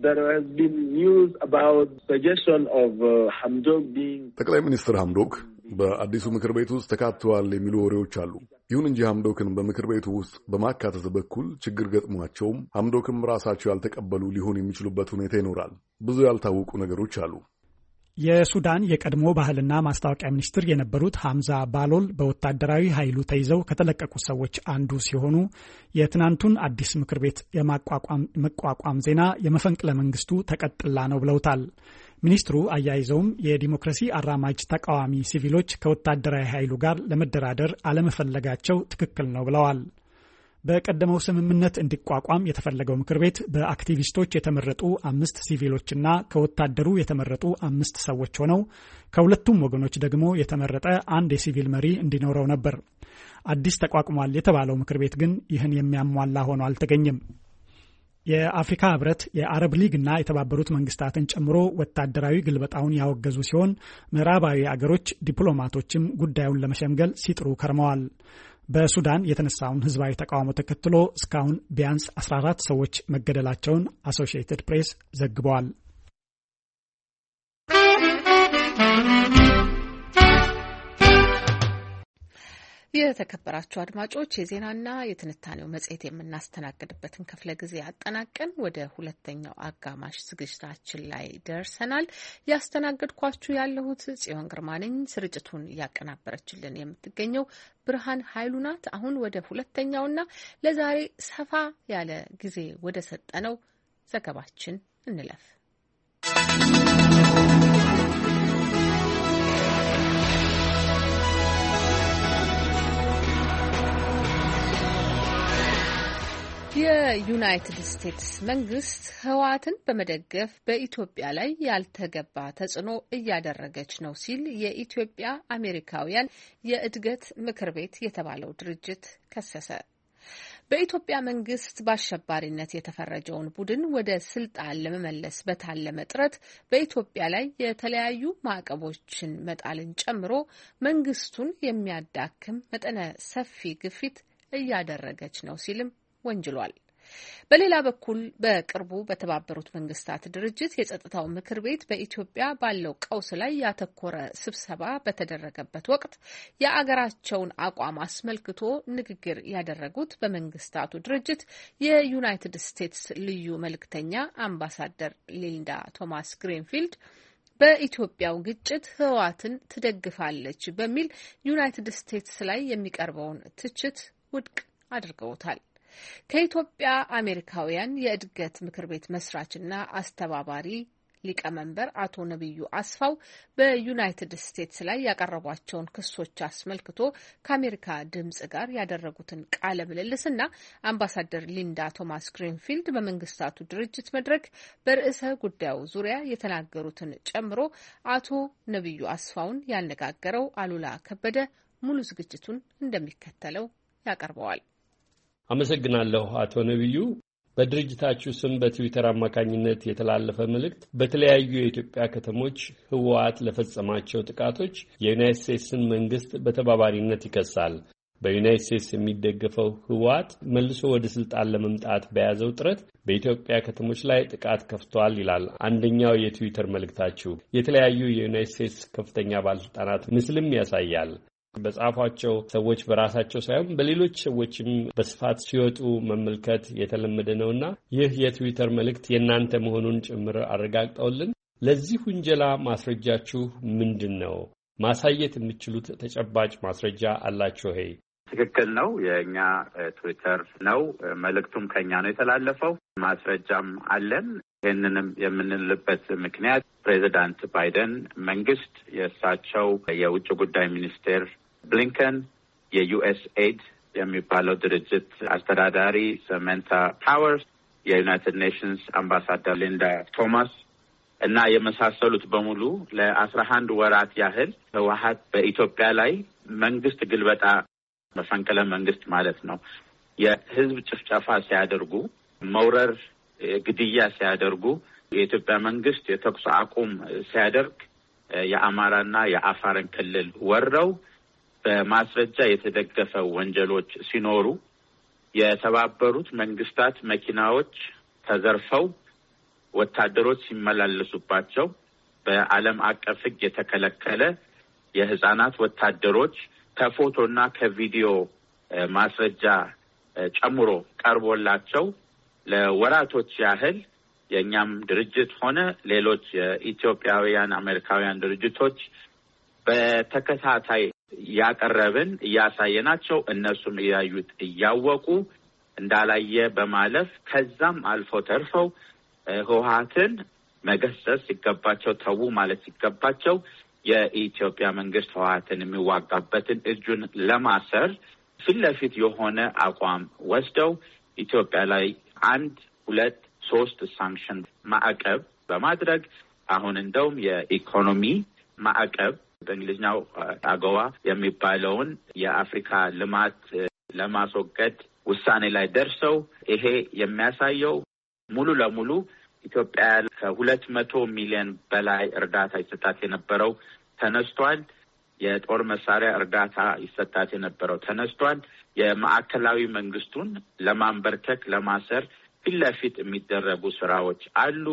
ጠቅላይ ሚኒስትር ሐምዶክ በአዲሱ ምክር ቤት ውስጥ ተካተዋል የሚሉ ወሬዎች አሉ። ይሁን እንጂ ሐምዶክን በምክር ቤቱ ውስጥ በማካተት በኩል ችግር ገጥሟቸውም ሐምዶክም ራሳቸው ያልተቀበሉ ሊሆን የሚችሉበት ሁኔታ ይኖራል። ብዙ ያልታወቁ ነገሮች አሉ። የሱዳን የቀድሞ ባህልና ማስታወቂያ ሚኒስትር የነበሩት ሐምዛ ባሎል በወታደራዊ ኃይሉ ተይዘው ከተለቀቁ ሰዎች አንዱ ሲሆኑ የትናንቱን አዲስ ምክር ቤት የማቋቋም ዜና የመፈንቅለ መንግስቱ ተቀጥላ ነው ብለውታል። ሚኒስትሩ አያይዘውም የዲሞክራሲ አራማጅ ተቃዋሚ ሲቪሎች ከወታደራዊ ኃይሉ ጋር ለመደራደር አለመፈለጋቸው ትክክል ነው ብለዋል። በቀደመው ስምምነት እንዲቋቋም የተፈለገው ምክር ቤት በአክቲቪስቶች የተመረጡ 5 ሲቪሎችና ከወታደሩ የተመረጡ 5 ሰዎች ሆነው ከሁለቱም ወገኖች ደግሞ የተመረጠ አንድ የሲቪል መሪ እንዲኖረው ነበር። አዲስ ተቋቁሟል የተባለው ምክር ቤት ግን ይህን የሚያሟላ ሆኖ አልተገኘም። የአፍሪካ ህብረት፣ የአረብ ሊግና የተባበሩት መንግስታትን ጨምሮ ወታደራዊ ግልበጣውን ያወገዙ ሲሆን ምዕራባዊ አገሮች ዲፕሎማቶችም ጉዳዩን ለመሸምገል ሲጥሩ ከርመዋል። በሱዳን የተነሳውን ህዝባዊ ተቃውሞ ተከትሎ እስካሁን ቢያንስ 14 ሰዎች መገደላቸውን አሶሺየትድ ፕሬስ ዘግበዋል። የተከበራችሁ አድማጮች የዜናና የትንታኔው መጽሔት የምናስተናግድበትን ክፍለ ጊዜ አጠናቀን ወደ ሁለተኛው አጋማሽ ዝግጅታችን ላይ ደርሰናል። ያስተናገድኳችሁ ያለሁት ጽዮን ግርማ ነኝ። ስርጭቱን እያቀናበረችልን የምትገኘው ብርሃን ኃይሉ ናት። አሁን ወደ ሁለተኛውና ለዛሬ ሰፋ ያለ ጊዜ ወደ ሰጠነው ዘገባችን እንለፍ። የዩናይትድ ስቴትስ መንግስት ህወሓትን በመደገፍ በኢትዮጵያ ላይ ያልተገባ ተጽዕኖ እያደረገች ነው ሲል የኢትዮጵያ አሜሪካውያን የእድገት ምክር ቤት የተባለው ድርጅት ከሰሰ። በኢትዮጵያ መንግስት በአሸባሪነት የተፈረጀውን ቡድን ወደ ስልጣን ለመመለስ በታለመ ጥረት በኢትዮጵያ ላይ የተለያዩ ማዕቀቦችን መጣልን ጨምሮ መንግስቱን የሚያዳክም መጠነ ሰፊ ግፊት እያደረገች ነው ሲልም ወንጅሏል። በሌላ በኩል በቅርቡ በተባበሩት መንግስታት ድርጅት የጸጥታው ምክር ቤት በኢትዮጵያ ባለው ቀውስ ላይ ያተኮረ ስብሰባ በተደረገበት ወቅት የአገራቸውን አቋም አስመልክቶ ንግግር ያደረጉት በመንግስታቱ ድርጅት የዩናይትድ ስቴትስ ልዩ መልእክተኛ አምባሳደር ሊንዳ ቶማስ ግሪንፊልድ በኢትዮጵያው ግጭት ህወሓትን ትደግፋለች በሚል ዩናይትድ ስቴትስ ላይ የሚቀርበውን ትችት ውድቅ አድርገውታል። ከኢትዮጵያ አሜሪካውያን የእድገት ምክር ቤት መስራችና አስተባባሪ ሊቀመንበር አቶ ነብዩ አስፋው በዩናይትድ ስቴትስ ላይ ያቀረቧቸውን ክሶች አስመልክቶ ከአሜሪካ ድምጽ ጋር ያደረጉትን ቃለ ምልልስና አምባሳደር ሊንዳ ቶማስ ግሪንፊልድ በመንግስታቱ ድርጅት መድረክ በርዕሰ ጉዳዩ ዙሪያ የተናገሩትን ጨምሮ አቶ ነብዩ አስፋውን ያነጋገረው አሉላ ከበደ ሙሉ ዝግጅቱን እንደሚከተለው ያቀርበዋል። አመሰግናለሁ አቶ ነብዩ። በድርጅታችሁ ስም በትዊተር አማካኝነት የተላለፈ መልእክት በተለያዩ የኢትዮጵያ ከተሞች ህወሓት ለፈጸማቸው ጥቃቶች የዩናይትድ ስቴትስን መንግስት በተባባሪነት ይከሳል። በዩናይትድ ስቴትስ የሚደገፈው ህወሓት መልሶ ወደ ስልጣን ለመምጣት በያዘው ጥረት በኢትዮጵያ ከተሞች ላይ ጥቃት ከፍቷል ይላል አንደኛው የትዊተር መልእክታችሁ። የተለያዩ የዩናይትድ ስቴትስ ከፍተኛ ባለስልጣናት ምስልም ያሳያል። በጻፏቸው ሰዎች በራሳቸው ሳይሆን በሌሎች ሰዎችም በስፋት ሲወጡ መመልከት የተለመደ ነውና ይህ የትዊተር መልእክት የእናንተ መሆኑን ጭምር አረጋግጠውልን ለዚህ ውንጀላ ማስረጃችሁ ምንድን ነው? ማሳየት የምትችሉት ተጨባጭ ማስረጃ አላችሁ? ሄ ትክክል ነው። የእኛ ትዊተር ነው። መልእክቱም ከኛ ነው የተላለፈው። ማስረጃም አለን። ይህንንም የምንልበት ምክንያት ፕሬዚዳንት ባይደን መንግስት የእሳቸው የውጭ ጉዳይ ሚኒስቴር ብሊንከን፣ የዩኤስኤድ የሚባለው ድርጅት አስተዳዳሪ ሰመንታ ፓወርስ፣ የዩናይትድ ኔሽንስ አምባሳደር ሊንዳ ቶማስ እና የመሳሰሉት በሙሉ ለ11 ወራት ያህል ህወሓት በኢትዮጵያ ላይ መንግስት ግልበጣ መፈንቅለ መንግስት ማለት ነው የህዝብ ጭፍጨፋ ሲያደርጉ፣ መውረር፣ ግድያ ሲያደርጉ፣ የኢትዮጵያ መንግስት የተኩስ አቁም ሲያደርግ የአማራና የአፋርን ክልል ወረው በማስረጃ የተደገፈ ወንጀሎች ሲኖሩ የተባበሩት መንግስታት መኪናዎች ተዘርፈው ወታደሮች ሲመላለሱባቸው በዓለም አቀፍ ሕግ የተከለከለ የህፃናት ወታደሮች ከፎቶና ከቪዲዮ ማስረጃ ጨምሮ ቀርቦላቸው ለወራቶች ያህል የኛም ድርጅት ሆነ ሌሎች የኢትዮጵያውያን አሜሪካውያን ድርጅቶች በተከታታይ ያቀረብን እያሳየናቸው እነሱም ያዩት እያወቁ እንዳላየ በማለፍ ከዛም አልፎ ተርፈው ህወሓትን መገሰጽ ሲገባቸው ተው ማለት ሲገባቸው የኢትዮጵያ መንግስት ህወሓትን የሚዋጋበትን እጁን ለማሰር ፊት ለፊት የሆነ አቋም ወስደው ኢትዮጵያ ላይ 1 2 3 ሳንክሽን ማዕቀብ በማድረግ አሁን እንደውም የኢኮኖሚ ማዕቀብ በእንግሊዝኛው አገዋ የሚባለውን የአፍሪካ ልማት ለማስወገድ ውሳኔ ላይ ደርሰው ይሄ የሚያሳየው ሙሉ ለሙሉ ኢትዮጵያ ከ200 ሚሊዮን በላይ እርዳታ ይሰጣት የነበረው ተነስቷል። የጦር መሳሪያ እርዳታ ይሰጣት የነበረው ተነስቷል። የማዕከላዊ መንግስቱን ለማንበርከክ ለማሰር ፊት ለፊት የሚደረጉ ስራዎች አሉ።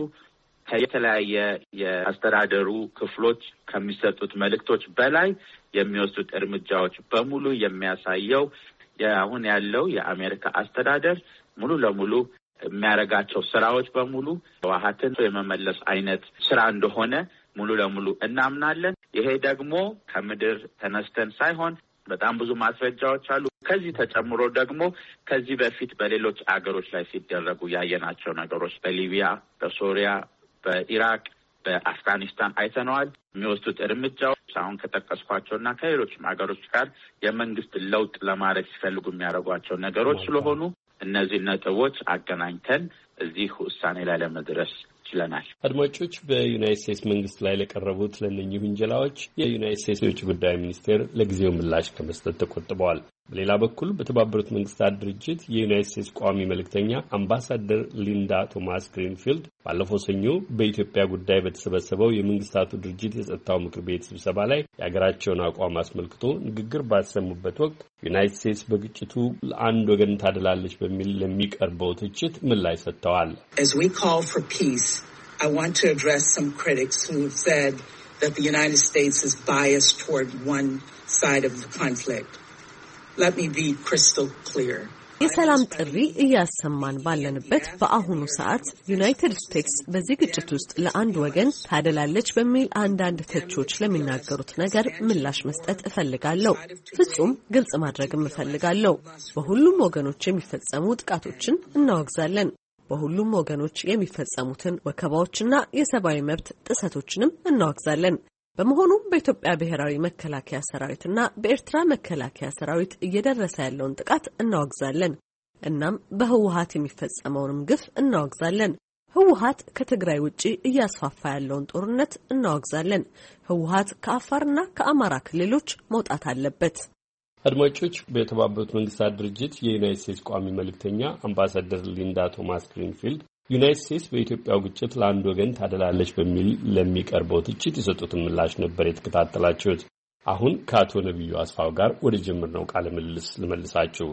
ከተለያየ የአስተዳደሩ ክፍሎች ከሚሰጡት መልእክቶች በላይ የሚወስዱት እርምጃዎች በሙሉ የሚያሳየው አሁን ያለው የአሜሪካ አስተዳደር ሙሉ ለሙሉ የሚያደርጋቸው ስራዎች በሙሉ ህወሓትን የመመለስ አይነት ስራ እንደሆነ ሙሉ ለሙሉ እናምናለን። ይሄ ደግሞ ከምድር ተነስተን ሳይሆን በጣም ብዙ ማስረጃዎች አሉ። ከዚህ ተጨምሮ ደግሞ ከዚህ በፊት በሌሎች አገሮች ላይ ሲደረጉ ያየናቸው ነገሮች በሊቢያ፣ በሶሪያ፣ በኢራቅ፣ በአፍጋኒስታን አይተነዋል። የሚወስዱት እርምጃዎች አሁን ከጠቀስኳቸውና ከሌሎችም አገሮች ጋር የመንግስት ለውጥ ለማድረግ ሲፈልጉ የሚያደርጓቸው ነገሮች ስለሆኑ እነዚህ ነጥቦች አገናኝተን እዚህ ውሳኔ ላይ ለመድረስ ችለናል። አድማጮች፣ በዩናይትድ ስቴትስ መንግስት ላይ ለቀረቡት ለእነኚህ ውንጀላዎች የዩናይትድ ስቴትስ የውጭ ጉዳይ ሚኒስቴር ለጊዜው ምላሽ ከመስጠት ተቆጥበዋል። በሌላ በኩል በተባበሩት መንግስታት ድርጅት የዩናይትድ ስቴትስ ቋሚ መልእክተኛ አምባሳደር ሊንዳ ቶማስ ግሪንፊልድ ባለፈው ሰኞ በኢትዮጵያ ጉዳይ በተሰበሰበው የመንግስታቱ ድርጅት የጸጥታው ምክር ቤት ስብሰባ ላይ የሀገራቸውን አቋም አስመልክቶ ንግግር ባሰሙበት ወቅት ዩናይትድ ስቴትስ በግጭቱ ለአንድ ወገን ታደላለች በሚል ለሚቀርበው ትችት ምላሽ ሰጥተዋል። I want to address some critics who have said that the United States is biased toward one side of the conflict. Let me be crystal clear. የሰላም ጥሪ እያሰማን ባለንበት በአሁኑ ሰዓት ዩናይትድ ስቴትስ በዚህ ግጭት ውስጥ ለአንድ ወገን ታደላለች በሚል አንዳንድ ተቾች ለሚናገሩት ነገር ምላሽ መስጠት እፈልጋለሁ። ፍጹም ግልጽ ማድረግም እፈልጋለሁ። በሁሉም ወገኖች የሚፈጸሙ ጥቃቶችን እናወግዛለን። በሁሉም ወገኖች የሚፈጸሙትን ወከባዎችና የሰብአዊ መብት ጥሰቶችንም እናወግዛለን። በመሆኑም በኢትዮጵያ ብሔራዊ መከላከያ ሰራዊትና በኤርትራ መከላከያ ሰራዊት እየደረሰ ያለውን ጥቃት እናወግዛለን። እናም በህወሓት የሚፈጸመውንም ግፍ እናወግዛለን። ህወሓት ከትግራይ ውጪ እያስፋፋ ያለውን ጦርነት እናወግዛለን። ህወሓት ከአፋርና ከአማራ ክልሎች መውጣት አለበት። አድማጮች፣ በተባበሩት መንግስታት ድርጅት የዩናይትድ ስቴትስ ቋሚ መልእክተኛ አምባሳደር ሊንዳ ቶማስ ግሪንፊልድ ዩናይትድ ስቴትስ በኢትዮጵያው ግጭት ለአንድ ወገን ታደላለች በሚል ለሚቀርበው ትችት የሰጡትን ምላሽ ነበር የተከታተላችሁት። አሁን ከአቶ ነቢዩ አስፋው ጋር ወደ ጀመርነው ቃለ ምልልስ ልመልሳችሁ።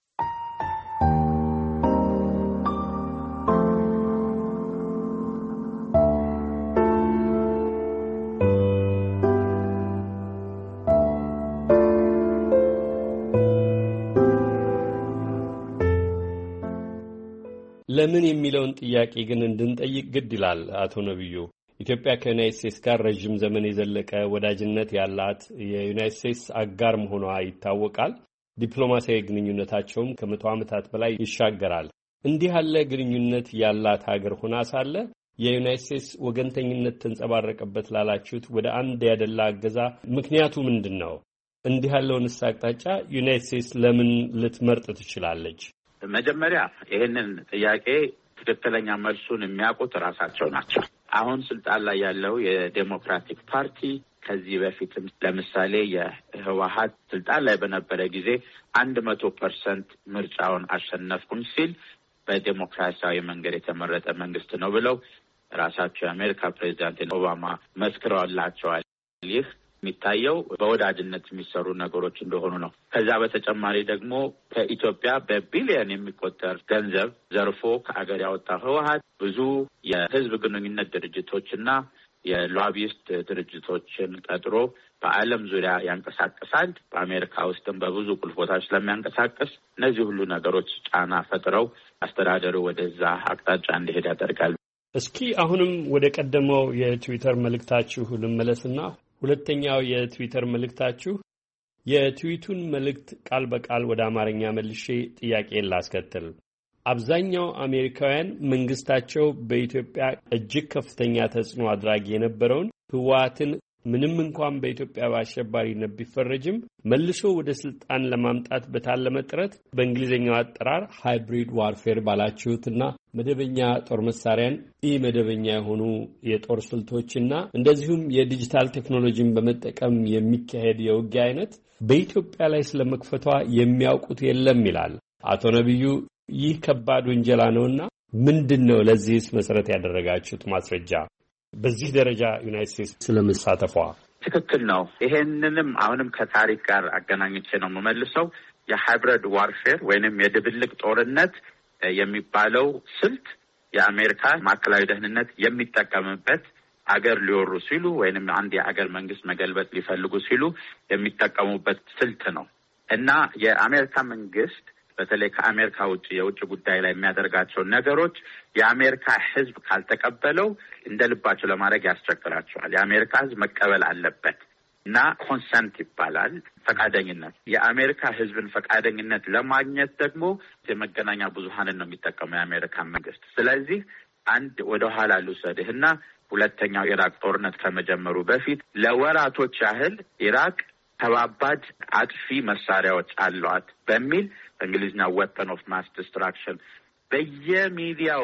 ለምን የሚለውን ጥያቄ ግን እንድንጠይቅ ግድ ይላል። አቶ ነቢዩ፣ ኢትዮጵያ ከዩናይትድ ስቴትስ ጋር ረዥም ዘመን የዘለቀ ወዳጅነት ያላት የዩናይትድ ስቴትስ አጋር መሆኗ ይታወቃል። ዲፕሎማሲያዊ ግንኙነታቸውም ከ100 ዓመታት በላይ ይሻገራል። እንዲህ ያለ ግንኙነት ያላት ሀገር ሆና ሳለ የዩናይትድ ስቴትስ ወገንተኝነት ተንጸባረቀበት ላላችሁት ወደ አንድ ያደላ አገዛ ምክንያቱ ምንድን ነው? እንዲህ ያለውንስ አቅጣጫ ዩናይትድ ስቴትስ ለምን ልትመርጥ ትችላለች? መጀመሪያ ይህንን ጥያቄ ትክክለኛ መልሱን የሚያውቁት ራሳቸው ናቸው። አሁን ስልጣን ላይ ያለው የዴሞክራቲክ ፓርቲ ከዚህ በፊትም ለምሳሌ የህወሓት ስልጣን ላይ በነበረ ጊዜ 100% ምርጫውን አሸነፍኩኝ ሲል በዴሞክራሲያዊ መንገድ የተመረጠ መንግስት ነው ብለው ራሳቸው የአሜሪካ ፕሬዚዳንት ኦባማ መስክረውላቸዋል። ይህ የሚታየው በወዳጅነት የሚሰሩ ነገሮች እንደሆኑ ነው። ከዛ በተጨማሪ ደግሞ ከኢትዮጵያ በቢሊዮን የሚቆጠር ገንዘብ ዘርፎ ከአገር ያወጣው ህወሓት ብዙ የህዝብ ግንኙነት ድርጅቶችና የሎቢስት ድርጅቶችን ቀጥሮ በዓለም ዙሪያ ያንቀሳቅሳል። በአሜሪካ ውስጥም በብዙ ቁልፍ ቦታዎች ስለሚያንቀሳቅስ እነዚህ ሁሉ ነገሮች ጫና ፈጥረው አስተዳደሩ ወደዛ አቅጣጫ እንዲሄድ ያደርጋል። እስኪ አሁንም ወደ ቀደመው የትዊተር መልእክታችሁ ልመለስና ሁለተኛው የትዊተር መልእክታችሁ የትዊቱን መልእክት ቃል በቃል ወደ አማርኛ መልሼ ጥያቄን ላስከትል። አብዛኛው አሜሪካውያን መንግስታቸው በኢትዮጵያ እጅግ ከፍተኛ ተጽዕኖ አድራጊ የነበረውን ህወሓትን ምንም እንኳን በኢትዮጵያ በአሸባሪነት ቢፈረጅም መልሶ ወደ ስልጣን ለማምጣት በታለመ ጥረት በእንግሊዝኛው አጠራር ሃይብሪድ ዋርፌር ባላችሁትና መደበኛ ጦር መሳሪያን ኢመደበኛ የሆኑ የጦር ስልቶችና እንደዚሁም የዲጂታል ቴክኖሎጂን በመጠቀም የሚካሄድ የውጊያ አይነት በኢትዮጵያ ላይ ስለመክፈቷ የሚያውቁት የለም ይላል አቶ ነብዩ። ይህ ከባድ ወንጀላ ነውና ምንድነው ለዚህስ መሰረት ያደረጋችሁት ማስረጃ? በዚህ ደረጃ ዩናይትድ ስቴትስ ስለመሳተፏ ትክክል ነው። ይሄንንም አሁንም ከታሪክ ጋር አገናኝቼ ነው የምመልሰው። የሃይብሪድ ዋርፌር ወይንም የድብልቅ ጦርነት የሚባለው ስልት የአሜሪካ ማዕከላዊ ደህንነት የሚጠቀምበት አገር ሊወሩ ሲሉ ወይንም አንድ የአገር መንግስት መገልበጥ ሊፈልጉ ሲሉ የሚጠቀሙበት ስልት ነው እና የአሜሪካ መንግስት በተለይ ከአሜሪካ ውጭ የውጭ ጉዳይ ላይ የሚያደርጋቸው ነገሮች የአሜሪካ ሕዝብ ካልተቀበለው እንደ ልባቸው ለማድረግ ያስቸግራቸዋል። የአሜሪካ ሕዝብ መቀበል አለበት እና ኮንሰንት ይባላል፣ ፈቃደኝነት። የአሜሪካ ሕዝብን ፈቃደኝነት ለማግኘት ደግሞ የመገናኛ ብዙሃንን ነው የሚጠቀመው የአሜሪካ መንግስት። ስለዚህ አንድ ወደ ኋላ ልውሰድህና ሁለተኛው ኢራቅ ጦርነት ከመጀመሩ በፊት ለወራቶች ያህል ኢራቅ ከባባድ አጥፊ መሳሪያዎች አሏት በሚል በእንግሊዝኛ ዌፐን ኦፍ ማስ ዲስትራክሽን በየሚዲያው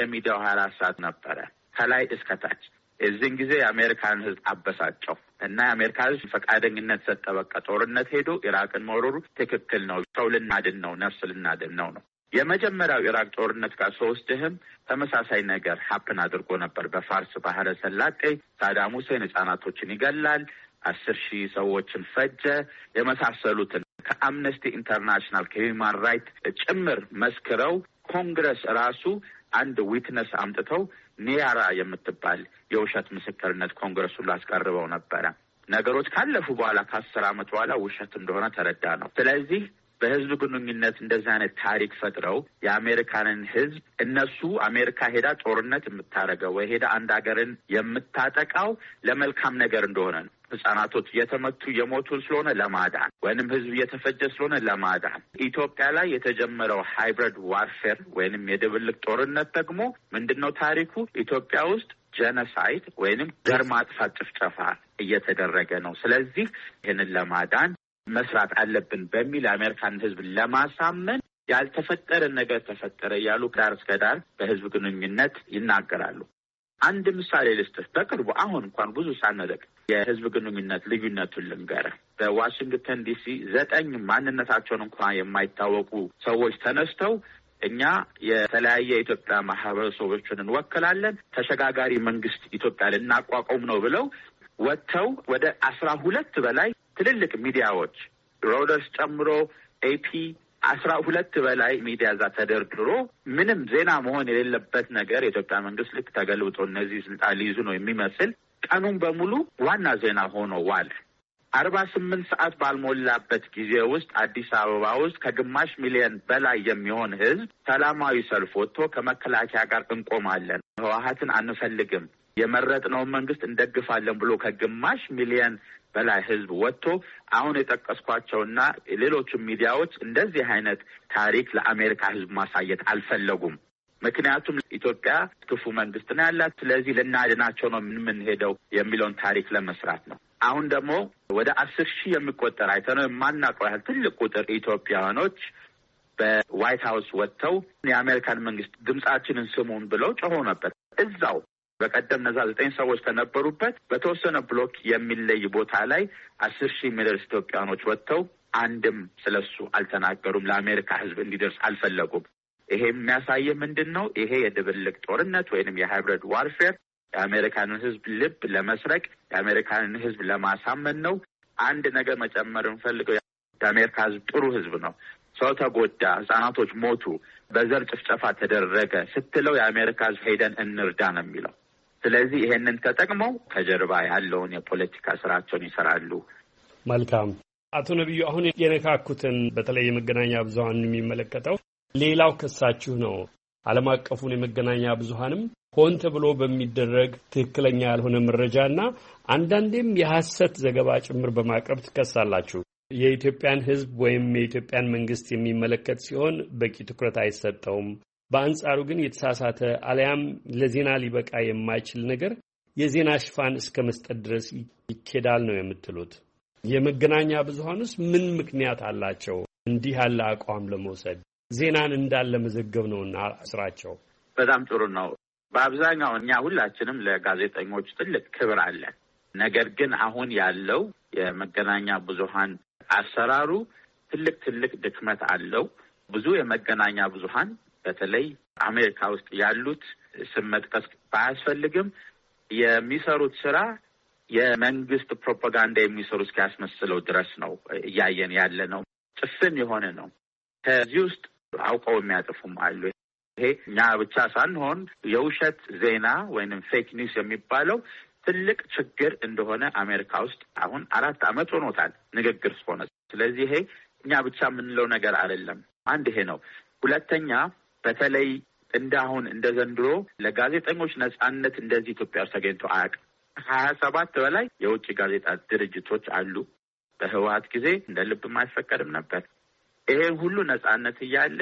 24 ሰዓት ነበረ ከላይ እስከታች። እዚህን ጊዜ የአሜሪካን ህዝብ አበሳጨው እና የአሜሪካ ህዝብ ፈቃደኝነት ሰጠ። በቃ ጦርነት ሄዶ ኢራቅን መውረሩ ትክክል ነው፣ ሰው ልናድን ነው፣ ነፍስ ልናድን ነው። የመጀመሪያው ኢራቅ ጦርነት ጋር ሶስድህም ተመሳሳይ ነገር ሀፕን አድርጎ ነበር። በፋርስ ባህረ ሰላጤ ሳዳም ሁሴን ህጻናቶችን ይገላል፣ 10,000 ሰዎችን ፈጀ። የመሳሰሉትን ከአምነስቲ ኢንተርናሽናል ከሂውማን ራይት ጭምር መስክረው ኮንግረስ ራሱ አንድ ዊትነስ አምጥተው ኒያራ የምትባል የውሸት ምስክርነት ኮንግረሱ ላስቀርበው ነበረ። ነገሮች ካለፉ በኋላ ከ10 ዓመት በኋላ ውሸት እንደሆነ ተረዳ ነው። ስለዚህ በህዝብ ግንኙነት እንደዚህ አይነት ታሪክ ፈጥረው የአሜሪካንን ህዝብ እነሱ አሜሪካ ሄዳ ጦርነት የምታደርገው ወይ ሄዳ አንድ ሀገርን የምታጠቃው ለመልካም ነገር እንደሆነ ነው። ህጻናቶች እየተመቱ የሞቱ ስለሆነ ለማዳን ወይንም ህዝብ እየተፈጀ ስለሆነ ለማዳን። ኢትዮጵያ ላይ የተጀመረው ሃይብሪድ ዋርፌር ወይንም የድብልቅ ጦርነት ደግሞ ምንድነው ታሪኩ? ኢትዮጵያ ውስጥ ጄኖሳይድ ወይንም ዘር ማጥፋት ጭፍጨፋ እየተደረገ ነው። ስለዚህ ይህንን ለማዳን መስራት አለብን በሚል የአሜሪካን ህዝብ ለማሳመን ያልተፈጠረ ነገር ተፈጠረ እያሉ ዳር እስከ ዳር በህዝብ ግንኙነት ይናገራሉ። አንድ ምሳሌ ልስጥህ። በቅርቡ አሁን እንኳን ብዙ ሳንርቅ የህዝብ ግንኙነት ልዩነቱን ልንገርህ። በዋሽንግተን ዲሲ 9 ማንነታቸውን እንኳን የማይታወቁ ሰዎች ተነስተው እኛ የተለያየ የኢትዮጵያ ማህበረሰቦችን እንወክላለን፣ ተሸጋጋሪ መንግስት ኢትዮጵያ ልናቋቁም ነው ብለው ወጥተው ወደ 12 በላይ ትልልቅ ሚዲያዎች ሮይተርስ ጨምሮ ኤፒ 12 በላይ ሚዲያ እዛ ተደርድሮ ምንም ዜና መሆን የሌለበት ነገር የኢትዮጵያ መንግስት ልክ ተገልብጦ እነዚህ ስልጣን ሊይዙ ነው የሚመስል ቀኑን በሙሉ ዋና ዜና ሆኖ ዋለ። 48 ሰዓት ባልሞላበት ጊዜ ውስጥ አዲስ አበባ ውስጥ ከግማሽ ሚሊዮን በላይ የሚሆን ህዝብ ሰላማዊ ሰልፍ ወጥቶ ከመከላከያ ጋር እንቆማለን፣ ህወሓትን አንፈልግም፣ የመረጥነውን መንግስት እንደግፋለን ብሎ ከግማሽ ሚሊዮን በላይ ህዝብ ወጥቶ አሁን የጠቀስኳቸውና ሌሎችም ሚዲያዎች እንደዚህ አይነት ታሪክ ለአሜሪካ ህዝብ ማሳየት አልፈለጉም። ምክንያቱም ኢትዮጵያ ክፉ መንግስት ነው ያላት፣ ስለዚህ ልናድናቸው ነው የምንሄደው የሚለውን ታሪክ ለመስራት ነው። አሁን ደግሞ ወደ 10,000 የሚቆጠር አይተነው የማናውቀው ያህል ትልቅ ቁጥር ኢትዮጵያውያኖች በዋይት ሀውስ ወጥተው የአሜሪካን መንግስት ድምጻችንን ስሙን ብለው ጮኸው ነበር። እዛው በቀደም እነዛ 9 ሰዎች ከነበሩበት በተወሰነ ብሎክ የሚለይ ቦታ ላይ 10,000 የሚደርስ ኢትዮጵያውያኖች ወጥተው አንድም ስለሱ አልተናገሩም። ለአሜሪካ ህዝብ እንዲደርስ አልፈለጉም። ይሄ የሚያሳየ ምንድን ነው? ይሄ የድብልቅ ጦርነት ወይንም የሃይብሪድ ዋርፌር የአሜሪካንን ሕዝብ ልብ ለመስረቅ የአሜሪካንን ሕዝብ ለማሳመን ነው። አንድ ነገር መጨመር እንፈልገው የአሜሪካ ሕዝብ ጥሩ ሕዝብ ነው። ሰው ተጎዳ፣ ህጻናቶች ሞቱ፣ በዘር ጭፍጨፋ ተደረገ ስትለው የአሜሪካ ሕዝብ ሄደን እንርዳ ነው የሚለው። ስለዚህ ይሄንን ተጠቅመው ከጀርባ ያለውን የፖለቲካ ስራቸውን ይሰራሉ። መልካም አቶ ነብዩ አሁን የነካኩትን በተለይ የመገናኛ ብዙሃን የሚመለከተው ሌላው ክሳችሁ ነው። ዓለም አቀፉን የመገናኛ ብዙሃንም ሆን ተብሎ በሚደረግ ትክክለኛ ያልሆነ መረጃና አንዳንዴም የሐሰት ዘገባ ጭምር በማቅረብ ትከሳላችሁ። የኢትዮጵያን ሕዝብ ወይም የኢትዮጵያን መንግስት የሚመለከት ሲሆን በቂ ትኩረት አይሰጠውም። በአንጻሩ ግን የተሳሳተ አለያም ለዜና ሊበቃ የማይችል ነገር የዜና ሽፋን እስከ መስጠት ድረስ ይኬዳል ነው የምትሉት። የመገናኛ ብዙሃንስ ምን ምክንያት አላቸው እንዲህ ያለ አቋም ለመውሰድ? ዜናን እንዳለ መዘገብ ነውና ስራቸው። በጣም ጥሩ ነው። በአብዛኛው እኛ ሁላችንም ለጋዜጠኞች ትልቅ ክብር አለን። ነገር ግን አሁን ያለው የመገናኛ ብዙሃን አሰራሩ ትልቅ ድክመት አለው። ብዙ የመገናኛ ብዙሃን በተለይ አሜሪካ ውስጥ ያሉት ስም መጥቀስ ባያስፈልግም የሚሰሩት ስራ የመንግስት ፕሮፓጋንዳ የሚሰሩ እስኪያስመስለው ድረስ ነው እያየን ያለ ነው። ጭፍን የሆነ ነው። ከዚህ ውስጥ አውቀው የሚያጥፉም አሉ። ይሄ እኛ ብቻ ሳንሆን የውሸት ዜና ወይንም ፌክ ኒውስ የሚባለው ትልቅ ችግር እንደሆነ አሜሪካ ውስጥ አሁን 4 ዓመት ሆኖታል ንግግር ሆነ። ስለዚህ ይሄ እኛ ብቻ የምንለው ነገር አይደለም። አንድ ይሄ ነው። ሁለተኛ በተለይ እንዳሁን እንደ ዘንድሮ ለጋዜጠኞች ነጻነት እንደዚህ ኢትዮጵያ ውስጥ ተገኝቶ አያውቅም። 27 በላይ የውጭ ጋዜጣ ድርጅቶች አሉ። በህወሓት ጊዜ እንደ ልብም አይፈቀድም ነበር። ይሄን ሁሉ ነጻነት እያለ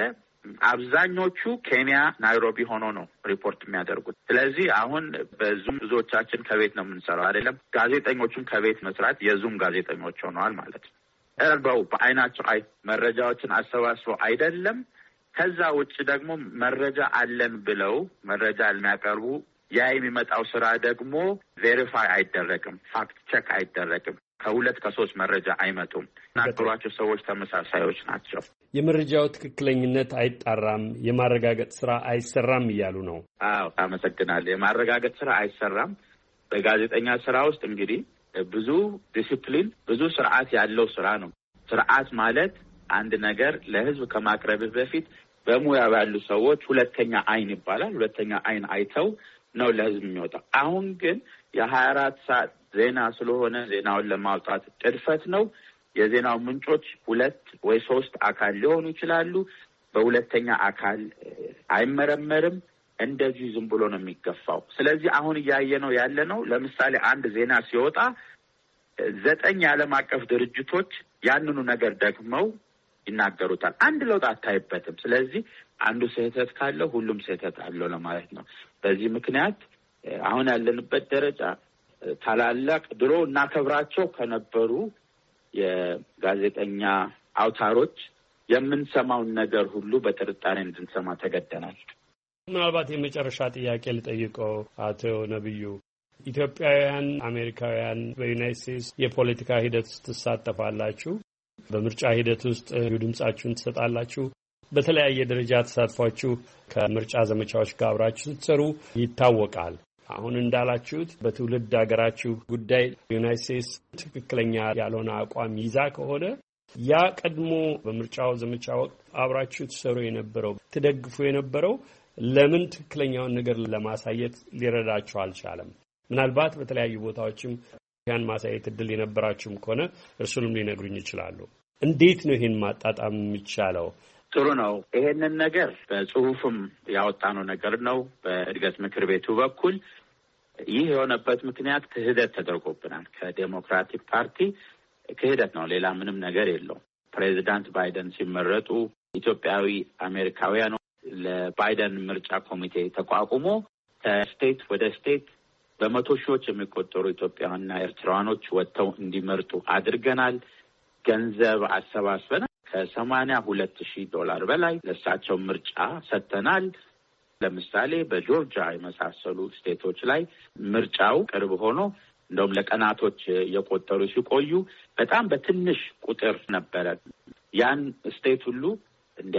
አብዛኞቹ ኬንያ ናይሮቢ ሆኖ ነው ሪፖርት የሚያደርጉት። ስለዚህ አሁን በዙም ብዙዎቻችን ከቤት ነው የምንሰራው አይደለም። ጋዜጠኞቹም ከቤት መስራት የዙም ጋዜጠኞች ሆነዋል ማለት ነው። እርበው በአይናቸው መረጃዎችን አሰባስበው አይደለም። ከዛ ውጭ ደግሞ መረጃ አለን ብለው መረጃ የሚያቀርቡ ያ የሚመጣው ስራ ደግሞ ቬሪፋይ አይደረግም፣ ፋክት ቼክ አይደረግም። 2 ከ3 መረጃ አይመጡም። ናገሯቸው ሰዎች ተመሳሳዮች ናቸው። የመረጃው ትክክለኝነት አይጣራም፣ የማረጋገጥ ስራ አይሰራም እያሉ ነው። አዎ አመሰግናለሁ። የማረጋገጥ ስራ አይሰራም። በጋዜጠኛ ስራ ውስጥ እንግዲህ ብዙ ዲሲፕሊን፣ ብዙ ስርዓት ያለው ስራ ነው። ስርዓት ማለት አንድ ነገር ለህዝብ ከማቅረብህ በፊት በሙያ ባሉ ሰዎች ሁለተኛ አይን ይባላል። ሁለተኛ አይን አይተው ነው ለህዝብ የሚወጣው። አሁን ግን የ24 ሰዓት ዜና ስለሆነ ዜናውን ለማውጣት ጥድፈት ነው። የዜናው ምንጮች 2 ወይ 3 አካል ሊሆኑ ይችላሉ። በሁለተኛ አካል አይመረመርም። እንደዚህ ዝም ብሎ ነው የሚገፋው። ስለዚህ አሁን እያየነው ያለነው ለምሳሌ አንድ ዜና ሲወጣ 9 የዓለም አቀፍ ድርጅቶች ያንኑ ነገር ደግመው ይናገሩታል። አንድ ለውጥ አታይበትም። ስለዚህ አንዱ ስህተት ካለው ሁሉም ስህተት አለው ለማለት ነው። በዚህ ምክንያት አሁን ያለንበት ደረጃ ታላላቅ ድሮ እናከብራቸው ከነበሩ የጋዜጠኛ አውታሮች የምንሰማውን ነገር ሁሉ በጥርጣሬ እንድንሰማ ተገደናል። ምናልባት የመጨረሻ ጥያቄ ልጠይቀው አቶ ነብዩ፣ ኢትዮጵያውያን አሜሪካውያን በዩናይትድ ስቴትስ የፖለቲካ ሂደት ውስጥ ትሳተፋላችሁ። በምርጫ ሂደት ውስጥ ድምጻችሁን ትሰጣላችሁ። በተለያየ ደረጃ ተሳትፏችሁ ከምርጫ ዘመቻዎች ጋር አብራችሁ ስትሰሩ ይታወቃል። አሁን እንዳላችሁት በትውልድ ሀገራችሁ ጉዳይ ዩናይትድ ስቴትስ ትክክለኛ ያልሆነ አቋም ይዛ ከሆነ ያ ቀድሞ በምርጫው ዘመቻ ወቅት አብራችሁ ትሰሩ የነበረው ትደግፉ የነበረው ለምን ትክክለኛውን ነገር ለማሳየት ሊረዳችሁ አልቻለም? ምናልባት በተለያዩ ቦታዎችም ያን ማሳየት እድል የነበራችሁም ከሆነ እርሱንም ሊነግሩኝ ይችላሉ። እንዴት ነው ይሄን ማጣጣም የሚቻለው? ጥሩ ነው። ይሄንን ነገር በጽሁፍም ያወጣነው ነገር ነው። በእድገት ምክር ቤቱ በኩል ይህ የሆነበት ምክንያት ክህደት ተደርጎብናል። ከዴሞክራቲክ ፓርቲ ክህደት ነው፣ ሌላ ምንም ነገር የለውም። ፕሬዚዳንት ባይደን ሲመረጡ ኢትዮጵያዊ አሜሪካውያን ለባይደን ምርጫ ኮሚቴ ተቋቁሞ ከስቴት ወደ ስቴት በመቶ ሺዎች የሚቆጠሩ ኢትዮጵያውያንና ኤርትራውያኖች ወጥተው እንዲመርጡ አድርገናል። ገንዘብ አሰባስበናል። $82,000 በላይ ለእሳቸው ምርጫ ሰጥተናል። ለምሳሌ በጆርጂያ የመሳሰሉ ስቴቶች ላይ ምርጫው ቅርብ ሆኖ እንደውም ለቀናቶች የቆጠሩ ሲቆዩ በጣም በትንሽ ቁጥር ነበረ። ያን ስቴት ሁሉ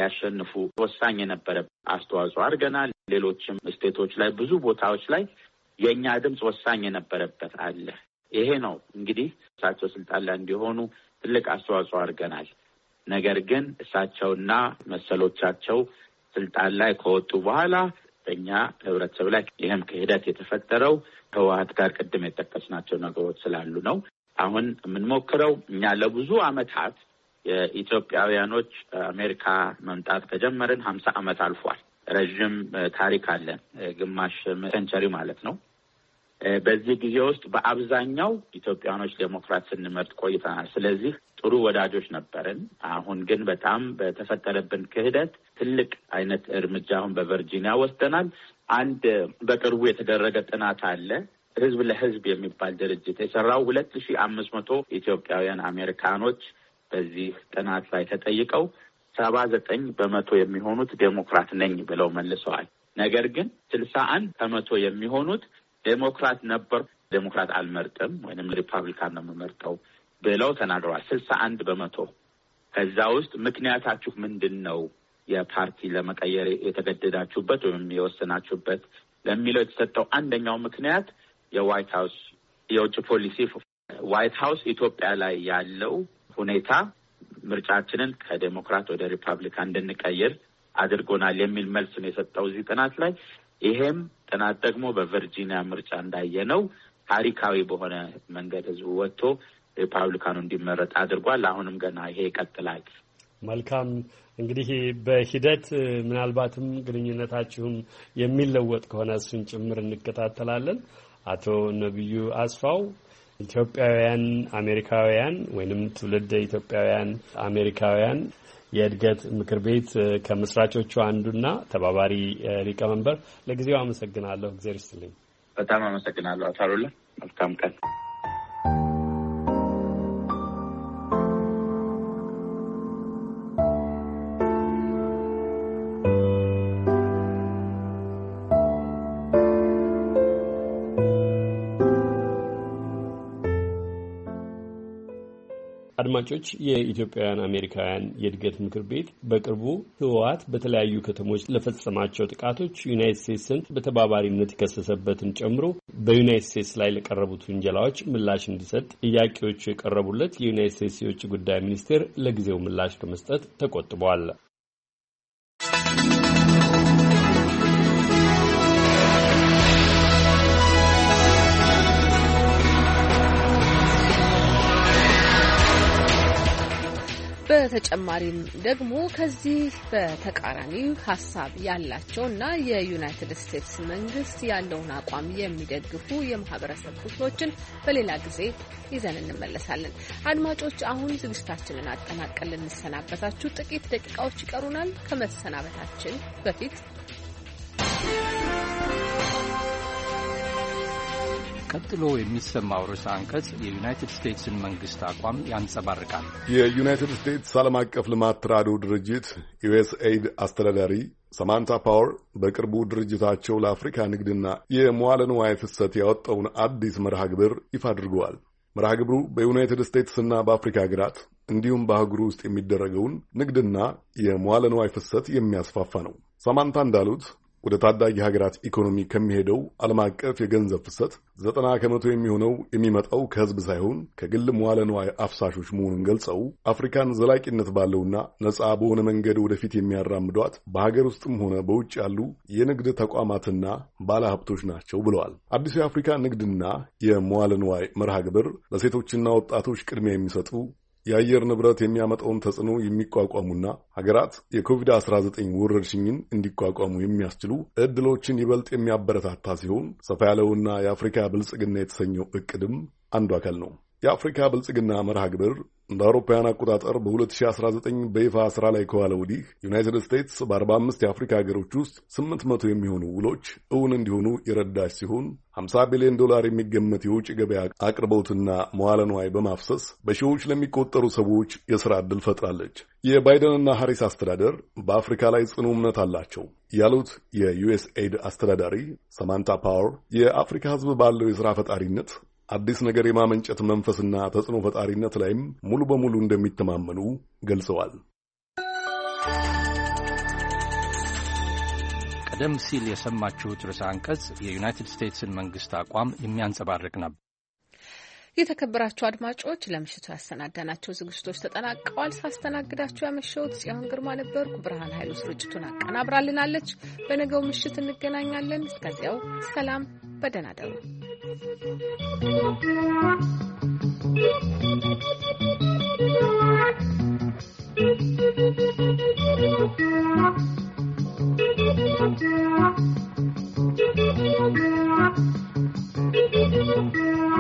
እንዲያሸንፉ ወሳኝ የነበረ አስተዋጽኦ አድርገናል። ሌሎችም ስቴቶች ላይ ብዙ ቦታዎች ላይ የኛ ድምጽ ወሳኝ የነበረበት አለ። ይሄ ነው እንግዲህ እሳቸው ስልጣን ላይ እንዲሆኑ ትልቅ አስተዋጽኦ አድርገናል። ነገር ግን እሳቸውና መሰሎቻቸው ስልጣን ላይ ከወጡ በኋላ በእኛ ህብረተሰብ ላይ ይህም ክህደት የተፈጠረው ህወሓት ጋር ቅድም የጠቀስናቸው ነገሮች ስላሉ ነው። አሁን የምንሞክረው እኛ ለብዙ አመታት የኢትዮጵያውያኖች አሜሪካ መምጣት ከጀመርን 50 አመት አልፏል። ረጅም ታሪክ አለን፣ ግማሽ ሴንቸሪ ማለት ነው። በዚህ ጊዜ ውስጥ በአብዛኛው ኢትዮጵያኖች ዴሞክራት ስንመርጥ ቆይተናል። ስለዚህ ጥሩ ወዳጆች ነበርን። አሁን ግን በጣም በተፈጠረብን ክህደት ትልቅ አይነት እርምጃ አሁን በቨርጂኒያ ወስደናል። አንድ በቅርቡ የተደረገ ጥናት አለ። ህዝብ ለህዝብ የሚባል ድርጅት የሰራው 2500 ኢትዮጵያውያን አሜሪካኖች በዚህ ጥናት ላይ ተጠይቀው 79% የሚሆኑት ዴሞክራት ነኝ ብለው መልሰዋል። ነገር ግን 61% የሚሆኑት ዴሞክራት ነበር፣ ዴሞክራት አልመርጥም ወይንም ሪፐብሊካን ነው የምመርጠው ብለው ተናግረዋል። 61%። ከዛ ውስጥ ምክንያታችሁ ምንድነው የፓርቲ ለመቀየር የተገደዳችሁበት ወይም የወሰናችሁበት ለሚለው የተሰጠው አንደኛው ምክንያት የዋይት ሃውስ የውጭ ፖሊሲ ዋይት ሃውስ ኢትዮጵያ ላይ ያለው ሁኔታ ምርጫችንን ከዴሞክራት ወደ ሪፐብሊካን እንድንቀይር አድርጎናል የሚል መልስ ነው የሰጠው እዚህ ጥናት ላይ። ይሄም ጥናት ደግሞ በቨርጂኒያ ምርጫ እንዳየነው ታሪካዊ በሆነ መንገድ ህዝቡ ወጥቶ ሪፐብሊካኑ እንዲመረጥ አድርጓል። አሁንም ገና ይሄ ይቀጥላል። መልካም። እንግዲህ በሂደት ምናልባትም ግንኙነታችሁም የሚለወጥ ከሆነ እሱን ጭምር እንከታተላለን። አቶ ነብዩ አስፋው ኢትዮጵያውያን አሜሪካውያን ወይንም ትውልደ ኢትዮጵያውያን አሜሪካውያን የእድገት ምክር ቤት ከመስራቾቹ አንዱና ተባባሪ ሊቀመንበር፣ ለጊዜው አመሰግናለሁ። እግዚአብሔር ይስጥልኝ። በጣም አመሰግናለሁ አቶ አሉላ። መልካም ቀን። አድማጮች፣ የኢትዮጵያውያን አሜሪካውያን የእድገት ምክር ቤት በቅርቡ ህወሓት በተለያዩ ከተሞች ለፈጸማቸው ጥቃቶች ዩናይትድ ስቴትስን በተባባሪነት የከሰሰበትን ጨምሮ በዩናይትድ ስቴትስ ላይ ለቀረቡት ውንጀላዎች ምላሽ እንዲሰጥ ጥያቄዎቹ የቀረቡለት የዩናይትድ ስቴትስ የውጭ ጉዳይ ሚኒስቴር ለጊዜው ምላሽ ከመስጠት ተቆጥቧል። በተጨማሪም ደግሞ ከዚህ በተቃራኒ ሀሳብ ያላቸውና የዩናይትድ ስቴትስ መንግስት ያለውን አቋም የሚደግፉ የማህበረሰብ ክፍሎችን በሌላ ጊዜ ይዘን እንመለሳለን። አድማጮች፣ አሁን ዝግጅታችንን አጠናቀን ልንሰናበታችሁ ጥቂት ደቂቃዎች ይቀሩናል። ከመሰናበታችን በፊት ቀጥሎ የሚሰማው ርዕሰ አንቀጽ የዩናይትድ ስቴትስን መንግስት አቋም ያንጸባርቃል። የዩናይትድ ስቴትስ ዓለም አቀፍ ልማት ተራድኦ ድርጅት ዩኤስኤይድ አስተዳዳሪ ሰማንታ ፓወር በቅርቡ ድርጅታቸው ለአፍሪካ ንግድና የመዋለ ንዋይ ፍሰት ያወጣውን አዲስ መርሃ ግብር ይፋ አድርገዋል። መርሃ ግብሩ በዩናይትድ ስቴትስና በአፍሪካ ሀገራት እንዲሁም በአህጉሩ ውስጥ የሚደረገውን ንግድና የመዋለ ንዋይ ፍሰት የሚያስፋፋ ነው። ሰማንታ እንዳሉት ወደ ታዳጊ ሀገራት ኢኮኖሚ ከሚሄደው ዓለም አቀፍ የገንዘብ ፍሰት 90% የሚሆነው የሚመጣው ከህዝብ ሳይሆን ከግል መዋለ ንዋይ አፍሳሾች መሆኑን ገልጸው አፍሪካን ዘላቂነት ባለውና ነጻ በሆነ መንገድ ወደፊት የሚያራምዷት በሀገር ውስጥም ሆነ በውጭ ያሉ የንግድ ተቋማትና ባለሀብቶች ናቸው ብለዋል። አዲሱ የአፍሪካ ንግድና የመዋለ ንዋይ መርሃ ግብር ለሴቶችና ወጣቶች ቅድሚያ የሚሰጡ የአየር ንብረት የሚያመጣውን ተጽዕኖ የሚቋቋሙና ሀገራት የኮቪድ-19 ወረርሽኝን እንዲቋቋሙ የሚያስችሉ ዕድሎችን ይበልጥ የሚያበረታታ ሲሆን ሰፋ ያለውና የአፍሪካ ብልጽግና የተሰኘው ዕቅድም አንዱ አካል ነው። የአፍሪካ ብልጽግና መርሃ ግብር እንደ አውሮፓውያን አቆጣጠር በ2019 በይፋ ስራ ላይ ከዋለ ወዲህ ዩናይትድ ስቴትስ በ45 የአፍሪካ ሀገሮች ውስጥ 800 የሚሆኑ ውሎች እውን እንዲሆኑ የረዳች ሲሆን $50 ቢሊዮን የሚገመት የውጭ ገበያ አቅርቦትና መዋለ ንዋይ በማፍሰስ በሺዎች ለሚቆጠሩ ሰዎች የሥራ ዕድል ፈጥራለች። የባይደንና ሃሪስ አስተዳደር በአፍሪካ ላይ ጽኑ እምነት አላቸው ያሉት የዩኤስኤይድ አስተዳዳሪ ሰማንታ ፓወር የአፍሪካ ሕዝብ ባለው የሥራ ፈጣሪነት አዲስ ነገር የማመንጨት መንፈስና ተጽዕኖ ፈጣሪነት ላይም ሙሉ በሙሉ እንደሚተማመኑ ገልጸዋል። ቀደም ሲል የሰማችሁት ርዕሰ አንቀጽ የዩናይትድ ስቴትስን መንግስት አቋም የሚያንጸባርቅ ነበር። የተከበራችሁ አድማጮች ለምሽቱ ያሰናዳናቸው ዝግጅቶች ተጠናቀዋል። ሳስተናግዳችሁ ያመሸሁት ጽዮን ግርማ ነበርኩ። ብርሃን ኃይሉ ስርጭቱን አቀናብራልናለች። በነገው ምሽት እንገናኛለን። እስከዚያው ሰላም፣ በደህና እደሩ።